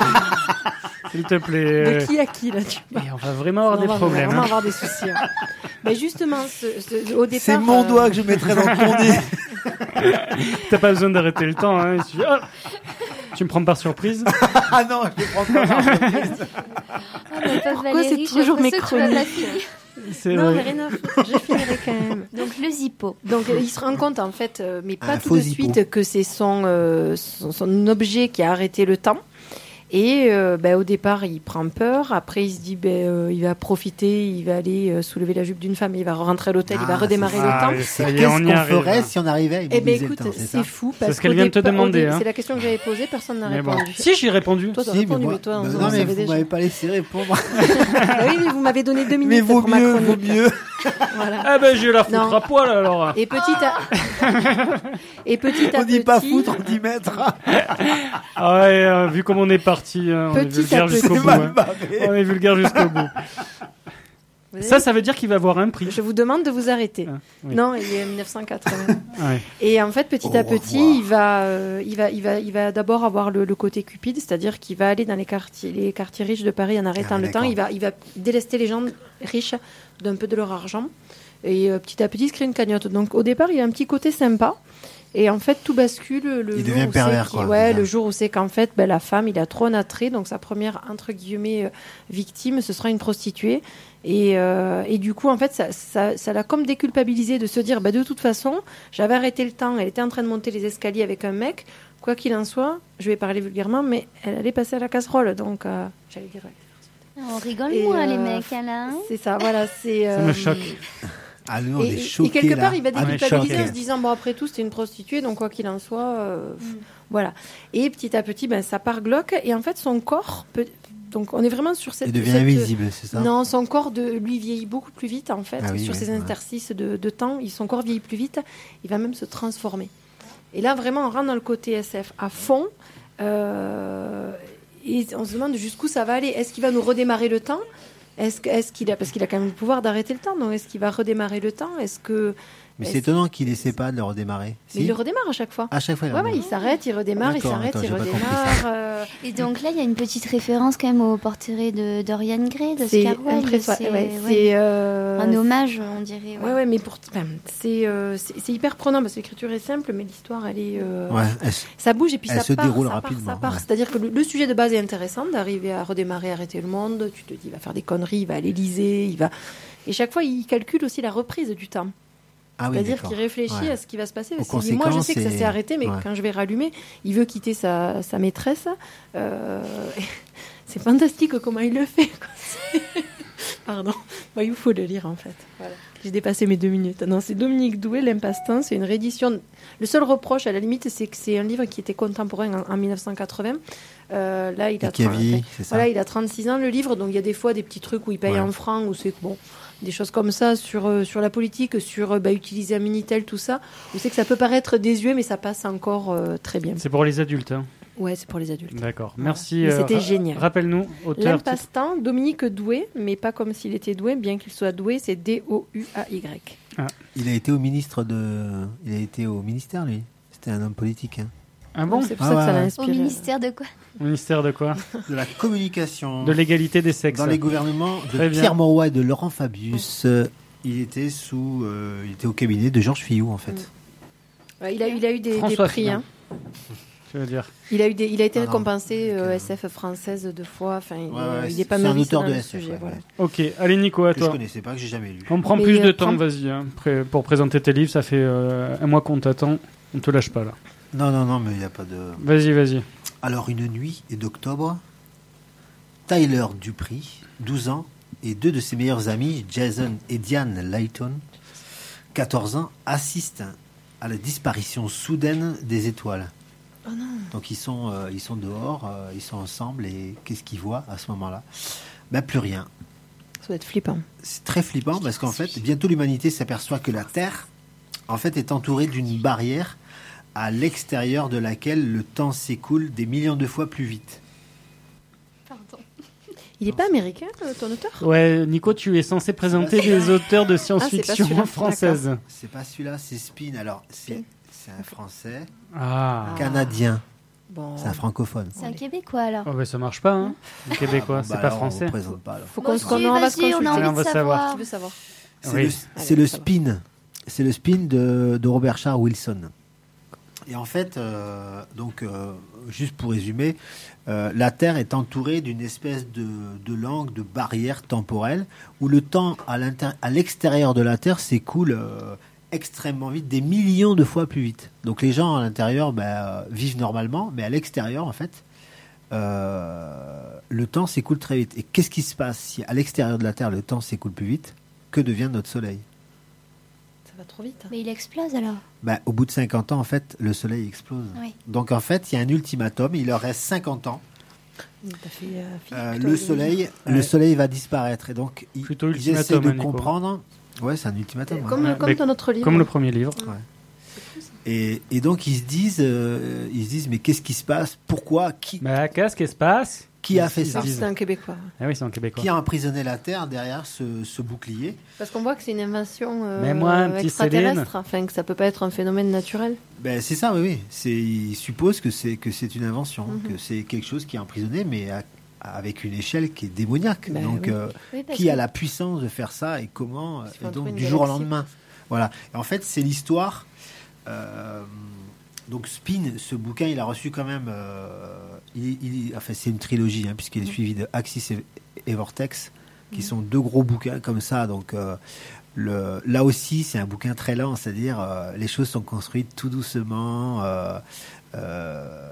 S'il te plaît. De qui à qui, là, tu Et on va vraiment avoir On des va problèmes. vraiment hein. avoir des soucis. hein. Mais justement, ce- ce- au départ. C'est mon euh, doigt que je mettrais dans ton nez. T'as pas besoin d'arrêter le temps. Hein. Il suffit- Ah tu me prends par surprise. Ah non, je le prends pas par surprise. Ah, mais pas Pourquoi Valérie, c'est j'ai toujours mes l'impression que tu vas la chroniques finir. C'est Non, mais vrai. rien à foutre, je finirai quand même. Donc le Zippo. Donc euh, il se rend compte en fait, euh, mais pas Un tout faux de Zippo. suite, que c'est son, euh, son, son objet qui a arrêté le temps. Et euh, ben, au départ, il prend peur. Après, il se dit, ben, euh, il va profiter, il va aller euh, soulever la jupe d'une femme, il va rentrer à l'hôtel, ah, il va redémarrer le ah, temps. Oui, ça y est, Qu'est-ce on y qu'on arrive. ferait si on arrivait à Eh ben, immobiliser écoute, le temps, c'est, c'est ça fou. C'est Parce ce qu'elle qu'au vient de te départ- demander. au dé- Hein. C'est la question que j'avais posée, personne n'a Mais répondu. bon. Si, j'ai répondu. Toi, t'as Si, mais répondu, moi- mais toi, on, non, on mais savait vous déjà. m'avez pas laissé répondre. Bah oui, mais vous m'avez donné deux minutes Mais vaut pour ma mieux, chronique. vaut mieux. Voilà. Ah ben, je vais la foutre Non. à poil alors. Et petit à, et petit à On dit petit, pas foutre, on dit mettre. Ah ouais, euh, vu comme on est parti, hein, on est Petit vulgaire à jusqu'au petit. bout. mal hein. barré. On est vulgaire jusqu'au bout. Vous Ça, avez- ça veut dire qu'il va avoir un prix. je vous demande de vous arrêter. Ah, oui. Non, il est mille neuf cent quatre-vingts. Ouais. Et en fait, petit Au à petit, revoir. il va, euh, il va, il va, il va d'abord avoir le, le côté cupide, c'est-à-dire qu'il va aller dans les quartiers, les quartiers riches de Paris en arrêtant Ah, le temps. d'accord. Il va, il va délester les gens riches d'un peu de leur argent. Et euh, petit à petit, il se crée une cagnotte. Donc, au départ, il a un petit côté sympa. Et en fait, tout bascule le Il jour devient où pervers, c'est qu'il- quoi, ouais, c'est ça. le jour où c'est qu'en fait, ben, la femme, il a trop un attrait. Donc, sa première, entre guillemets, euh, victime, ce sera une prostituée. Et, euh, et du coup, en fait, ça, ça, ça l'a comme déculpabilisé de se dire, bah, de toute façon, j'avais arrêté le temps, elle était en train de monter les escaliers avec un mec. Quoi qu'il en soit, je vais parler vulgairement, mais elle allait passer à la casserole. Donc, euh, j'allais dire... On rigole Et, moins, euh, les mecs, Alain. C'est ça, voilà. C'est, Ça euh, me choque. Ah, nous, on et, est et choqués, quelque là. part, il va Ah, mais déculpabiliser choqués. en se disant, bon, après tout, c'était une prostituée, donc quoi qu'il en soit, euh, Mm. voilà. Et petit à petit, ben, ça part glauque. Et en fait, son corps, peut... donc on est vraiment sur cette... Il devient cette- invisible, c'est ça? Non, son corps, de... lui, vieillit beaucoup plus vite, en fait, Ah oui, sur oui, ces ouais. interstices de, de temps. Il- Son corps vieillit plus vite, il va même se transformer. Et là, vraiment, on rentre dans le côté S F à fond. Euh, Et on se demande jusqu'où ça va aller. Est-ce qu'il va nous redémarrer le temps? Est-ce, que- est-ce qu'il a, parce qu'il a quand même le pouvoir d'arrêter le temps, donc est-ce qu'il va redémarrer le temps? Est-ce que Mais est-ce- c'est étonnant qu'il essaie pas de le redémarrer. Mais il le redémarre à chaque fois. À chaque fois, il Ouais, ouais, redémarre. il s'arrête, il redémarre, il D'accord, s'arrête, attends, il j'ai pas compris redémarre. ça. euh, Et donc là, il y a une petite référence quand même au portrait de Dorian Gray, C'est d'Oscar Wilde. impressionnant. C'est Ouais, ouais, c'est, euh, un hommage, on dirait. Ouais, Ouais. ouais, mais pour, enfin, c'est, euh, c'est, c'est hyper prenant parce que l'écriture est simple, mais l'histoire, elle est, euh, Ouais, elle se- ça bouge et puis elle ça se part, déroule ça part, rapidement, ça part. ouais. C'est-à-dire que le, le sujet de base est intéressant, d'arriver à redémarrer, arrêter le monde. Tu te dis, il va faire des conneries, il va à l'Élysée, il va. Et chaque fois, il calcule aussi la reprise du temps. Ah oui, C'est-à-dire d'accord. qu'il réfléchit Ouais. à ce qui va se passer. Aux Il dit, moi, je sais que ça conséquences s'est et- arrêté, mais ouais. quand je vais rallumer, il veut quitter sa, sa maîtresse. Euh, C'est fantastique comment il le fait. quoi. C'est- Pardon. Bah, il faut le lire, en fait. Voilà. J'ai dépassé mes deux minutes. Non, c'est Dominique Doué, L'Impasse-Temps. C'est une réédition. Le seul reproche, à la limite, c'est que c'est un livre qui était contemporain en, en mille neuf cent quatre-vieilli. Euh, là, il a, Et qui a trente vieilli, c'est ça. voilà, il a trente-six ans, le livre. Donc, il y a des fois des petits trucs où il paye Ouais. en francs, où c'est bon. Des choses comme ça sur, euh, sur la politique, sur euh, bah, utiliser un Minitel, tout ça. Vous savez que ça peut paraître désuet, mais ça passe encore euh, très bien. C'est pour les adultes. Hein. Ouais, c'est pour les adultes. D'accord. Voilà. Merci. Mais euh, c'était ra- génial. Rappelle-nous, auteur. titre. L'Impasse-Temps, Dominique Doué, mais pas comme s'il était doué, bien qu'il soit doué, c'est D O U A Y. Ah. Il a été au ministre de. Il a été au ministère, lui. C'était un homme politique. Hein. Ah bon? C'est pour Ah ça que ça ouais. l'a Au inspiré. ministère de quoi? Ministère de quoi? De la communication. De l'égalité des sexes. Dans les gouvernements de Très bien. Pierre Mauroy et de Laurent Fabius. euh, Il était sous. euh, il était au cabinet de Georges Fillou, en fait. Ouais, il, a, il a eu des, des François prix. Fillon. Hein. Tu veux dire? Il a, eu des, il a été Ah non. récompensé euh, Donc, euh, S F française deux fois. Enfin, il, Ouais, euh, ouais, il c'est- est pas c'est un novice auteur dans de le S F, sujet. ouais, Voilà. Ok, allez Nico, à Que je toi. connaissais pas, que j'ai jamais lu. On prend Mais, plus de euh, temps, prends- vas-y. Hein, pré- pour présenter tes livres, ça fait euh, un mois qu'on t'attend. On te lâche pas là. Non, non, non, mais il n'y a pas de. Vas-y, vas-y. Alors, une nuit d'octobre, Tyler Dupri, douze ans, et deux de ses meilleurs amis, Jason et Diane Layton, quatorze ans, assistent à la disparition soudaine des étoiles. Oh non. Donc, ils sont, euh, ils sont dehors, euh, ils sont ensemble, et qu'est-ce qu'ils voient à ce moment-là? Ben, plus rien. Ça doit être flippant. C'est très flippant parce qu'en fait, bientôt l'humanité s'aperçoit que la Terre, en fait, est entourée d'une barrière à l'extérieur de laquelle le temps s'écoule des millions de fois plus vite. Pardon. Il n'est pas américain, euh, ton auteur? Ouais, Nico, tu es censé présenter des auteurs de Ah, c'est pas science-fiction celui-là. françaises. C'est pas celui-là, c'est Spin. Alors, c'est c'est un Français Ah. canadien. Bon. C'est un francophone. C'est un Québécois alors. Oh, bah, ça marche pas, hein. Le Québécois, Ah, bon, c'est bah pas alors, français. On ne présente pas. alors. Faut Bon, qu'on si, se qu'on- on va se vas-y, on a consulter. envie On de va savoir. savoir. Qui veut savoir? C'est Oui. le, c'est Allez, le ça va. spin. C'est le spin de, de Robert Charles Wilson. Et en fait, euh, donc, euh, juste pour résumer, euh, la Terre est entourée d'une espèce de, de langue, de barrière temporelle, où le temps à, l'inter- à l'extérieur de la Terre s'écoule euh, extrêmement vite, des millions de fois plus vite. Donc les gens à l'intérieur ben, euh, vivent normalement, mais à l'extérieur, en fait, euh, le temps s'écoule très vite. Et qu'est-ce qui se passe si à l'extérieur de la Terre, le temps s'écoule plus vite? Que devient notre Soleil? Ça va trop vite. Mais il explose alors. Ben, au bout de cinquante ans, en fait, le Soleil explose. Oui. Donc, en fait, il y a un ultimatum. Il leur reste cinquante ans. T'as fait, euh, Euh, Philippe, le toi, soleil, Ouais. le soleil va disparaître et donc ils, Plutôt ils ultimatum, essaient de hein, Nico. comprendre. Ouais, c'est un ultimatum. hein. Comme, Ouais, comme mais dans notre livre. Comme le premier livre. Ouais. Et, et donc ils se disent, euh, ils se disent, mais qu'est-ce qui se passe? Pourquoi? Qui, Mais qu'est-ce qui se passe? qui a fait Ils ça? disent- C'est un Québécois. Ah oui, c'est en québécois. Qui a emprisonné la Terre derrière ce, ce bouclier? Parce qu'on voit que c'est une invention euh, Mais moi, un petit extraterrestre, enfin que ça peut pas être un phénomène naturel. Ben c'est ça, oui, oui. C'est, ils supposent que c'est que c'est une invention, Mhm. que c'est quelque chose qui est emprisonné, mais à- avec une échelle qui est démoniaque. Ben donc oui. euh, Oui, parce qui a que- la puissance de faire ça et comment? Il faut Et en donc trouver du une jour au galaxie. lendemain. Voilà. Et en fait, c'est l'histoire. euh, donc Spin, ce bouquin, il a reçu quand même. euh, il, il- enfin, c'est une trilogie, hein, puisqu'il est suivi de Axis et, et Vortex, qui sont deux gros bouquins comme ça. Donc euh, le, là aussi, c'est un bouquin très lent, c'est-à-dire euh, les choses sont construites tout doucement. Euh, euh,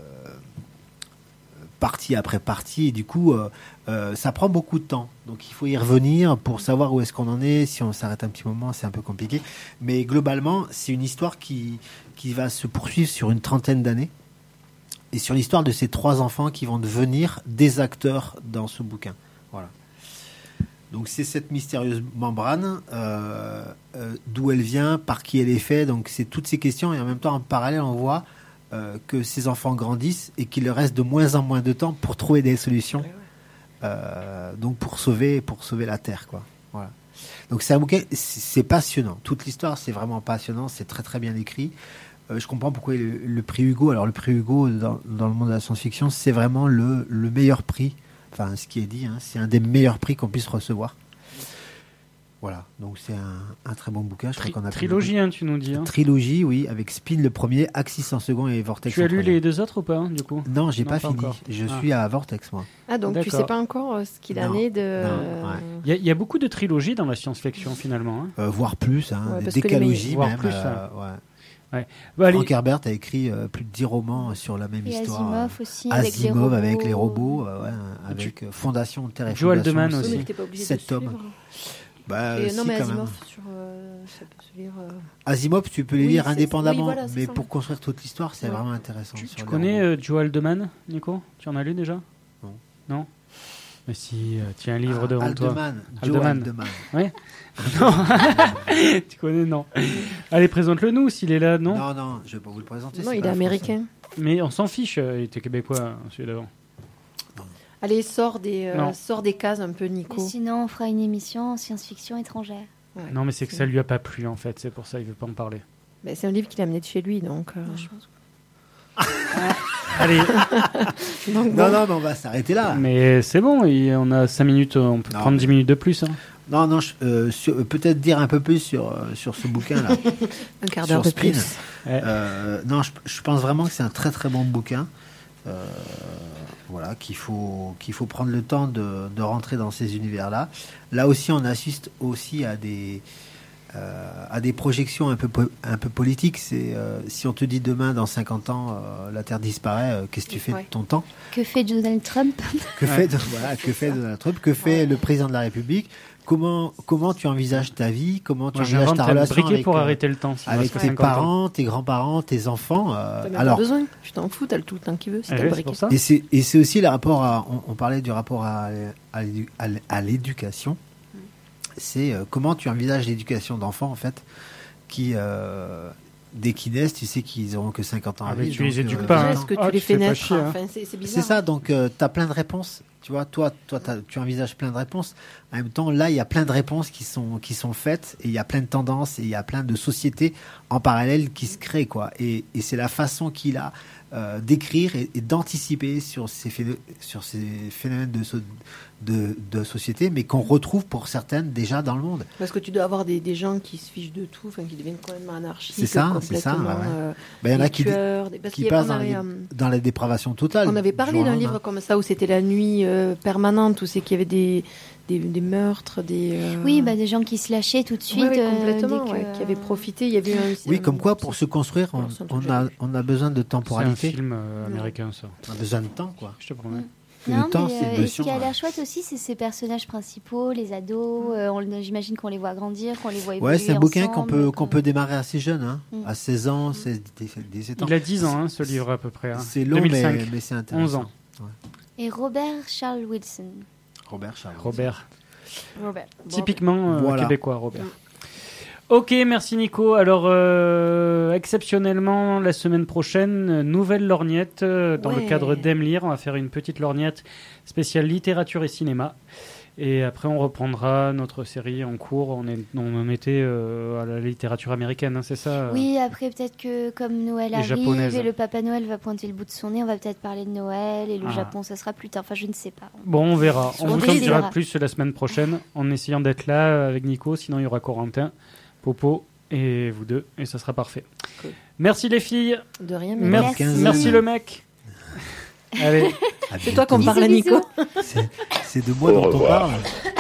partie après partie, et du coup, euh, euh, ça prend beaucoup de temps. Donc, il faut y revenir pour savoir où est-ce qu'on en est. Si on s'arrête un petit moment, c'est un peu compliqué. Mais globalement, c'est une histoire qui, qui va se poursuivre sur une trentaine d'années, et sur l'histoire de ces trois enfants qui vont devenir des acteurs dans ce bouquin. Voilà. Donc, c'est cette mystérieuse membrane, euh, euh, d'où elle vient, par qui elle est faite. Donc, c'est toutes ces questions, et en même temps, en parallèle, on voit Euh, que ces enfants grandissent et qu'il leur reste de moins en moins de temps pour trouver des solutions, euh, donc pour sauver, pour sauver la Terre, quoi. Voilà. Donc c'est un bouquin, c'est c'est passionnant. Toute l'histoire, c'est vraiment passionnant, c'est très très bien écrit. Euh, je comprends pourquoi le, le prix Hugo. Alors le prix Hugo dans, dans le monde de la science-fiction, c'est vraiment le, le meilleur prix. Enfin, ce qui est dit, hein, c'est un des meilleurs prix qu'on puisse recevoir. Voilà, donc c'est un, un très bon bouquin. Je Tri- crois qu'on a trilogie, hein, tu nous dis. Hein. Trilogie, oui, avec Spin le premier, Axis en second et Vortex Tu en as lu troisième. les deux autres ou pas, hein, du coup? Non, j'ai Non, pas, pas fini. encore. Je Ah. suis à Vortex, moi. Ah, donc tu D'accord. sais pas encore euh, ce qu'il en Non. est de. Non, ouais. Il y, a- il y a beaucoup de trilogies dans la science-fiction, finalement. Hein. Euh, voire plus, hein, Ouais, des parce que les décalogies meilleurs- même. voire plus, euh, hein. ouais. Ouais. Bah, allez. Frank Herbert a écrit euh, plus de dix romans sur la même Et histoire. Asimov aussi, euh, avec les Asimov robots. avec les robots, euh, ouais, avec euh, Fondation Terre et Joel Fondation. Deman c'est aussi. Mais t'es pas obligé sept de tomes. suivre. Bah, Et si, non, mais quand Asimov, même. sur, euh, ça peut se lire. euh, Asimov, tu peux les Oui, lire c'est- indépendamment, oui, voilà, c'est mais ça. pour construire toute l'histoire, c'est Ouais. vraiment intéressant. Tu, sur tu les connais robots. euh, Joel Deman, Nico? Tu en as lu déjà? Non. Non? Mais si, euh, tu as un livre Ah, devant toi. Aldeman, Joe Aldeman. Aldeman. Ouais. Non. Tu connais, non. Allez, présente-le-nous s'il est là, non? Non, non, je vais pas vous le présenter. Non, c'est il pas est français. américain. Mais on s'en fiche, euh, il était québécois, celui d'avant. Allez, sors des, euh, Non. sors des cases un peu, Et Nico. sinon, on fera une émission science-fiction étrangère. Ouais. Non, mais c'est que ça lui a pas plu, en fait. C'est pour ça qu'il veut pas en parler. Ben, c'est un livre qu'il a amené de chez lui, donc. euh, Allez, donc Non, bon. non, mais on va s'arrêter là. mais c'est bon, il- on a cinq minutes, on peut Non, prendre mais- dix minutes de plus. Hein. Non, non, je- euh, sur- euh, peut-être dire un peu plus sur, euh, sur ce bouquin-là. Un quart d'heure sur de Spin. plus. Ouais. Euh, non, je, je pense vraiment que c'est un très très bon bouquin. Euh, voilà, qu'il faut, qu'il faut prendre le temps de, de rentrer dans ces univers-là. Là aussi, on assiste aussi à des, euh, à des projections un peu, po- un peu politiques. C'est, euh, si on te dit demain, dans cinquante ans, euh, la Terre disparaît, euh, qu'est-ce que tu fais Ouais. de ton temps? Que fait Donald Trump? Que fait, voilà, que fait Donald Trump? Que fait le président de la République? Comment, comment tu envisages ta vie? Comment tu Moi, envisages j'invente ta un relation briquet avec, pour euh, arrêter le temps. s'il avec reste tes cinquante ans. parents, tes grands-parents, tes enfants? euh, T'as même alors, pas besoin. Tu t'en fous, t'as le tout le temps qu'il veut. C'est Eh ta oui, c'est briquet. pour ça. et c'est, et c'est aussi le rapport à, on, on parlait du rapport à, à, l'édu- à l- à l'éducation. C'est euh, comment tu envisages l'éducation d'enfants, en fait, qui, euh, dès qu'ils naissent, tu sais qu'ils auront que cinquante ans Ah, à mais vivre. tu les donc, éduques euh, pas, Déjà, hein. est-ce que tu Ah, les tu fais fais pas naître chier, hein. enfin, c'est, c'est bizarre. C'est ça, donc tu as plein de réponses. Tu vois, toi, toi t'as- tu envisages plein de réponses. En même temps, là, il y a plein de réponses qui sont, qui sont faites et il y a plein de tendances et il y a plein de sociétés en parallèle qui se créent, quoi. Et, et c'est la façon qu'il a euh, d'écrire et, et d'anticiper sur ces, phé- sur ces phénomènes de, so- de, de société, mais qu'on retrouve pour certaines déjà dans le monde. Parce que tu dois avoir des, des gens qui se fichent de tout, enfin, qui deviennent complètement anarchiques. C'est ça, c'est ça, complètement, ouais, ouais. euh, Ben, il y en a des qui, tueurs, des- parce qui qu'il y a- passent on dans, avait, les- euh, dans la dépravation totale. On avait du parlé jour au d'un lendemain. livre comme ça où c'était la nuit euh, permanente, où c'est qu'il y avait des, des, des meurtres, des. euh, Oui, bah, des gens qui se lâchaient tout de suite. ouais, ouais, euh, complètement, dès que- ouais, qui avaient profité. Il y avait eu un. Oui, un- comme quoi, pour se construire, on, c'est un truc on a, on a besoin de C'est un temporalité. écouter. film euh, américain, ça. On a besoin de temps, quoi. Je te promets. Le Non, temps, mais, c'est une euh, et ce notion, qui a ouais. l'air chouette aussi, c'est ces personnages principaux, les ados. euh, on- J'imagine qu'on les voit grandir, qu'on les voit évoluer. Ouais, c'est un bouquin qu'on ensemble, peut, qu'on- qu'on peut démarrer assez jeune, hein, Mm. à seize ans, seize, dix-sept ans. Il a dix ans, hein, ce livre, à peu près. Hein. C'est long, deux mille cinq. mais, mais c'est intéressant. onze ans. Ouais. Et Robert Charles Wilson. Robert Charles. Robert. Robert. Typiquement euh, Voilà. québécois, Robert. Ok, merci Nico. Alors, euh, exceptionnellement, la semaine prochaine, euh, nouvelle lorgnette euh, dans Ouais. le cadre d'Aime-Lire. On va faire une petite lorgnette spéciale littérature et cinéma. Et après, on reprendra notre série en cours. On, est, on en était euh, à la littérature américaine, hein, c'est ça euh Oui, après peut-être que comme Noël Les arrive japonaises. et le Papa Noël va pointer le bout de son nez, on va peut-être parler de Noël et le Ah. Japon, ça sera plus tard. Enfin, je ne sais pas. Bon, on verra. On On vous en décidera. dira plus la semaine prochaine en essayant d'être là avec Nico. Sinon, il y aura Corentin, Popo et vous deux. Et ça sera parfait. Cool. Merci les filles. De rien, Mer- merci. merci. Merci le mec. Allez. C'est toi qu'on Bisous, parle à bisous. Nico. C'est, c'est de moi dont on parle.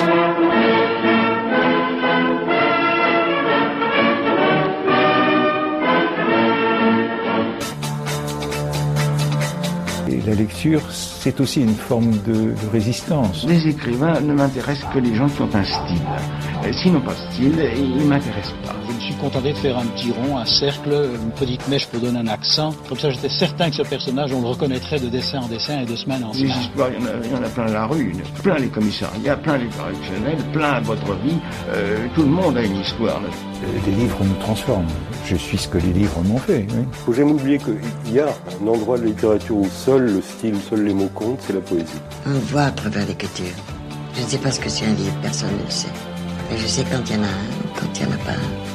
Et la lecture, c'est aussi une forme de, de résistance. Les écrivains ne m'intéressent que les gens qui ont un style. Euh, S'ils n'ont pas de style, ils ne m'intéressent pas. Je me suis contenté de faire un petit rond, un cercle, une petite mèche pour donner un accent. Comme ça, j'étais certain que ce personnage, on le reconnaîtrait de dessin en dessin et de semaine en Les semaine. histoires, il y, en a, il y en a plein la rue, plein les commissariats, plein les correctionnels, plein votre vie. Euh, tout le monde a une histoire. Les livres nous transforment. Je suis ce que les livres m'ont fait. Oui. Faut jamais oublier qu'il y a un endroit de la littérature où seul le style, seuls les mots comptent, c'est la poésie. On le voit à travers l'écriture. Je ne sais pas ce que c'est un livre, personne ne le sait. Mais je sais quand il y en a un, quand il n'y en a pas un.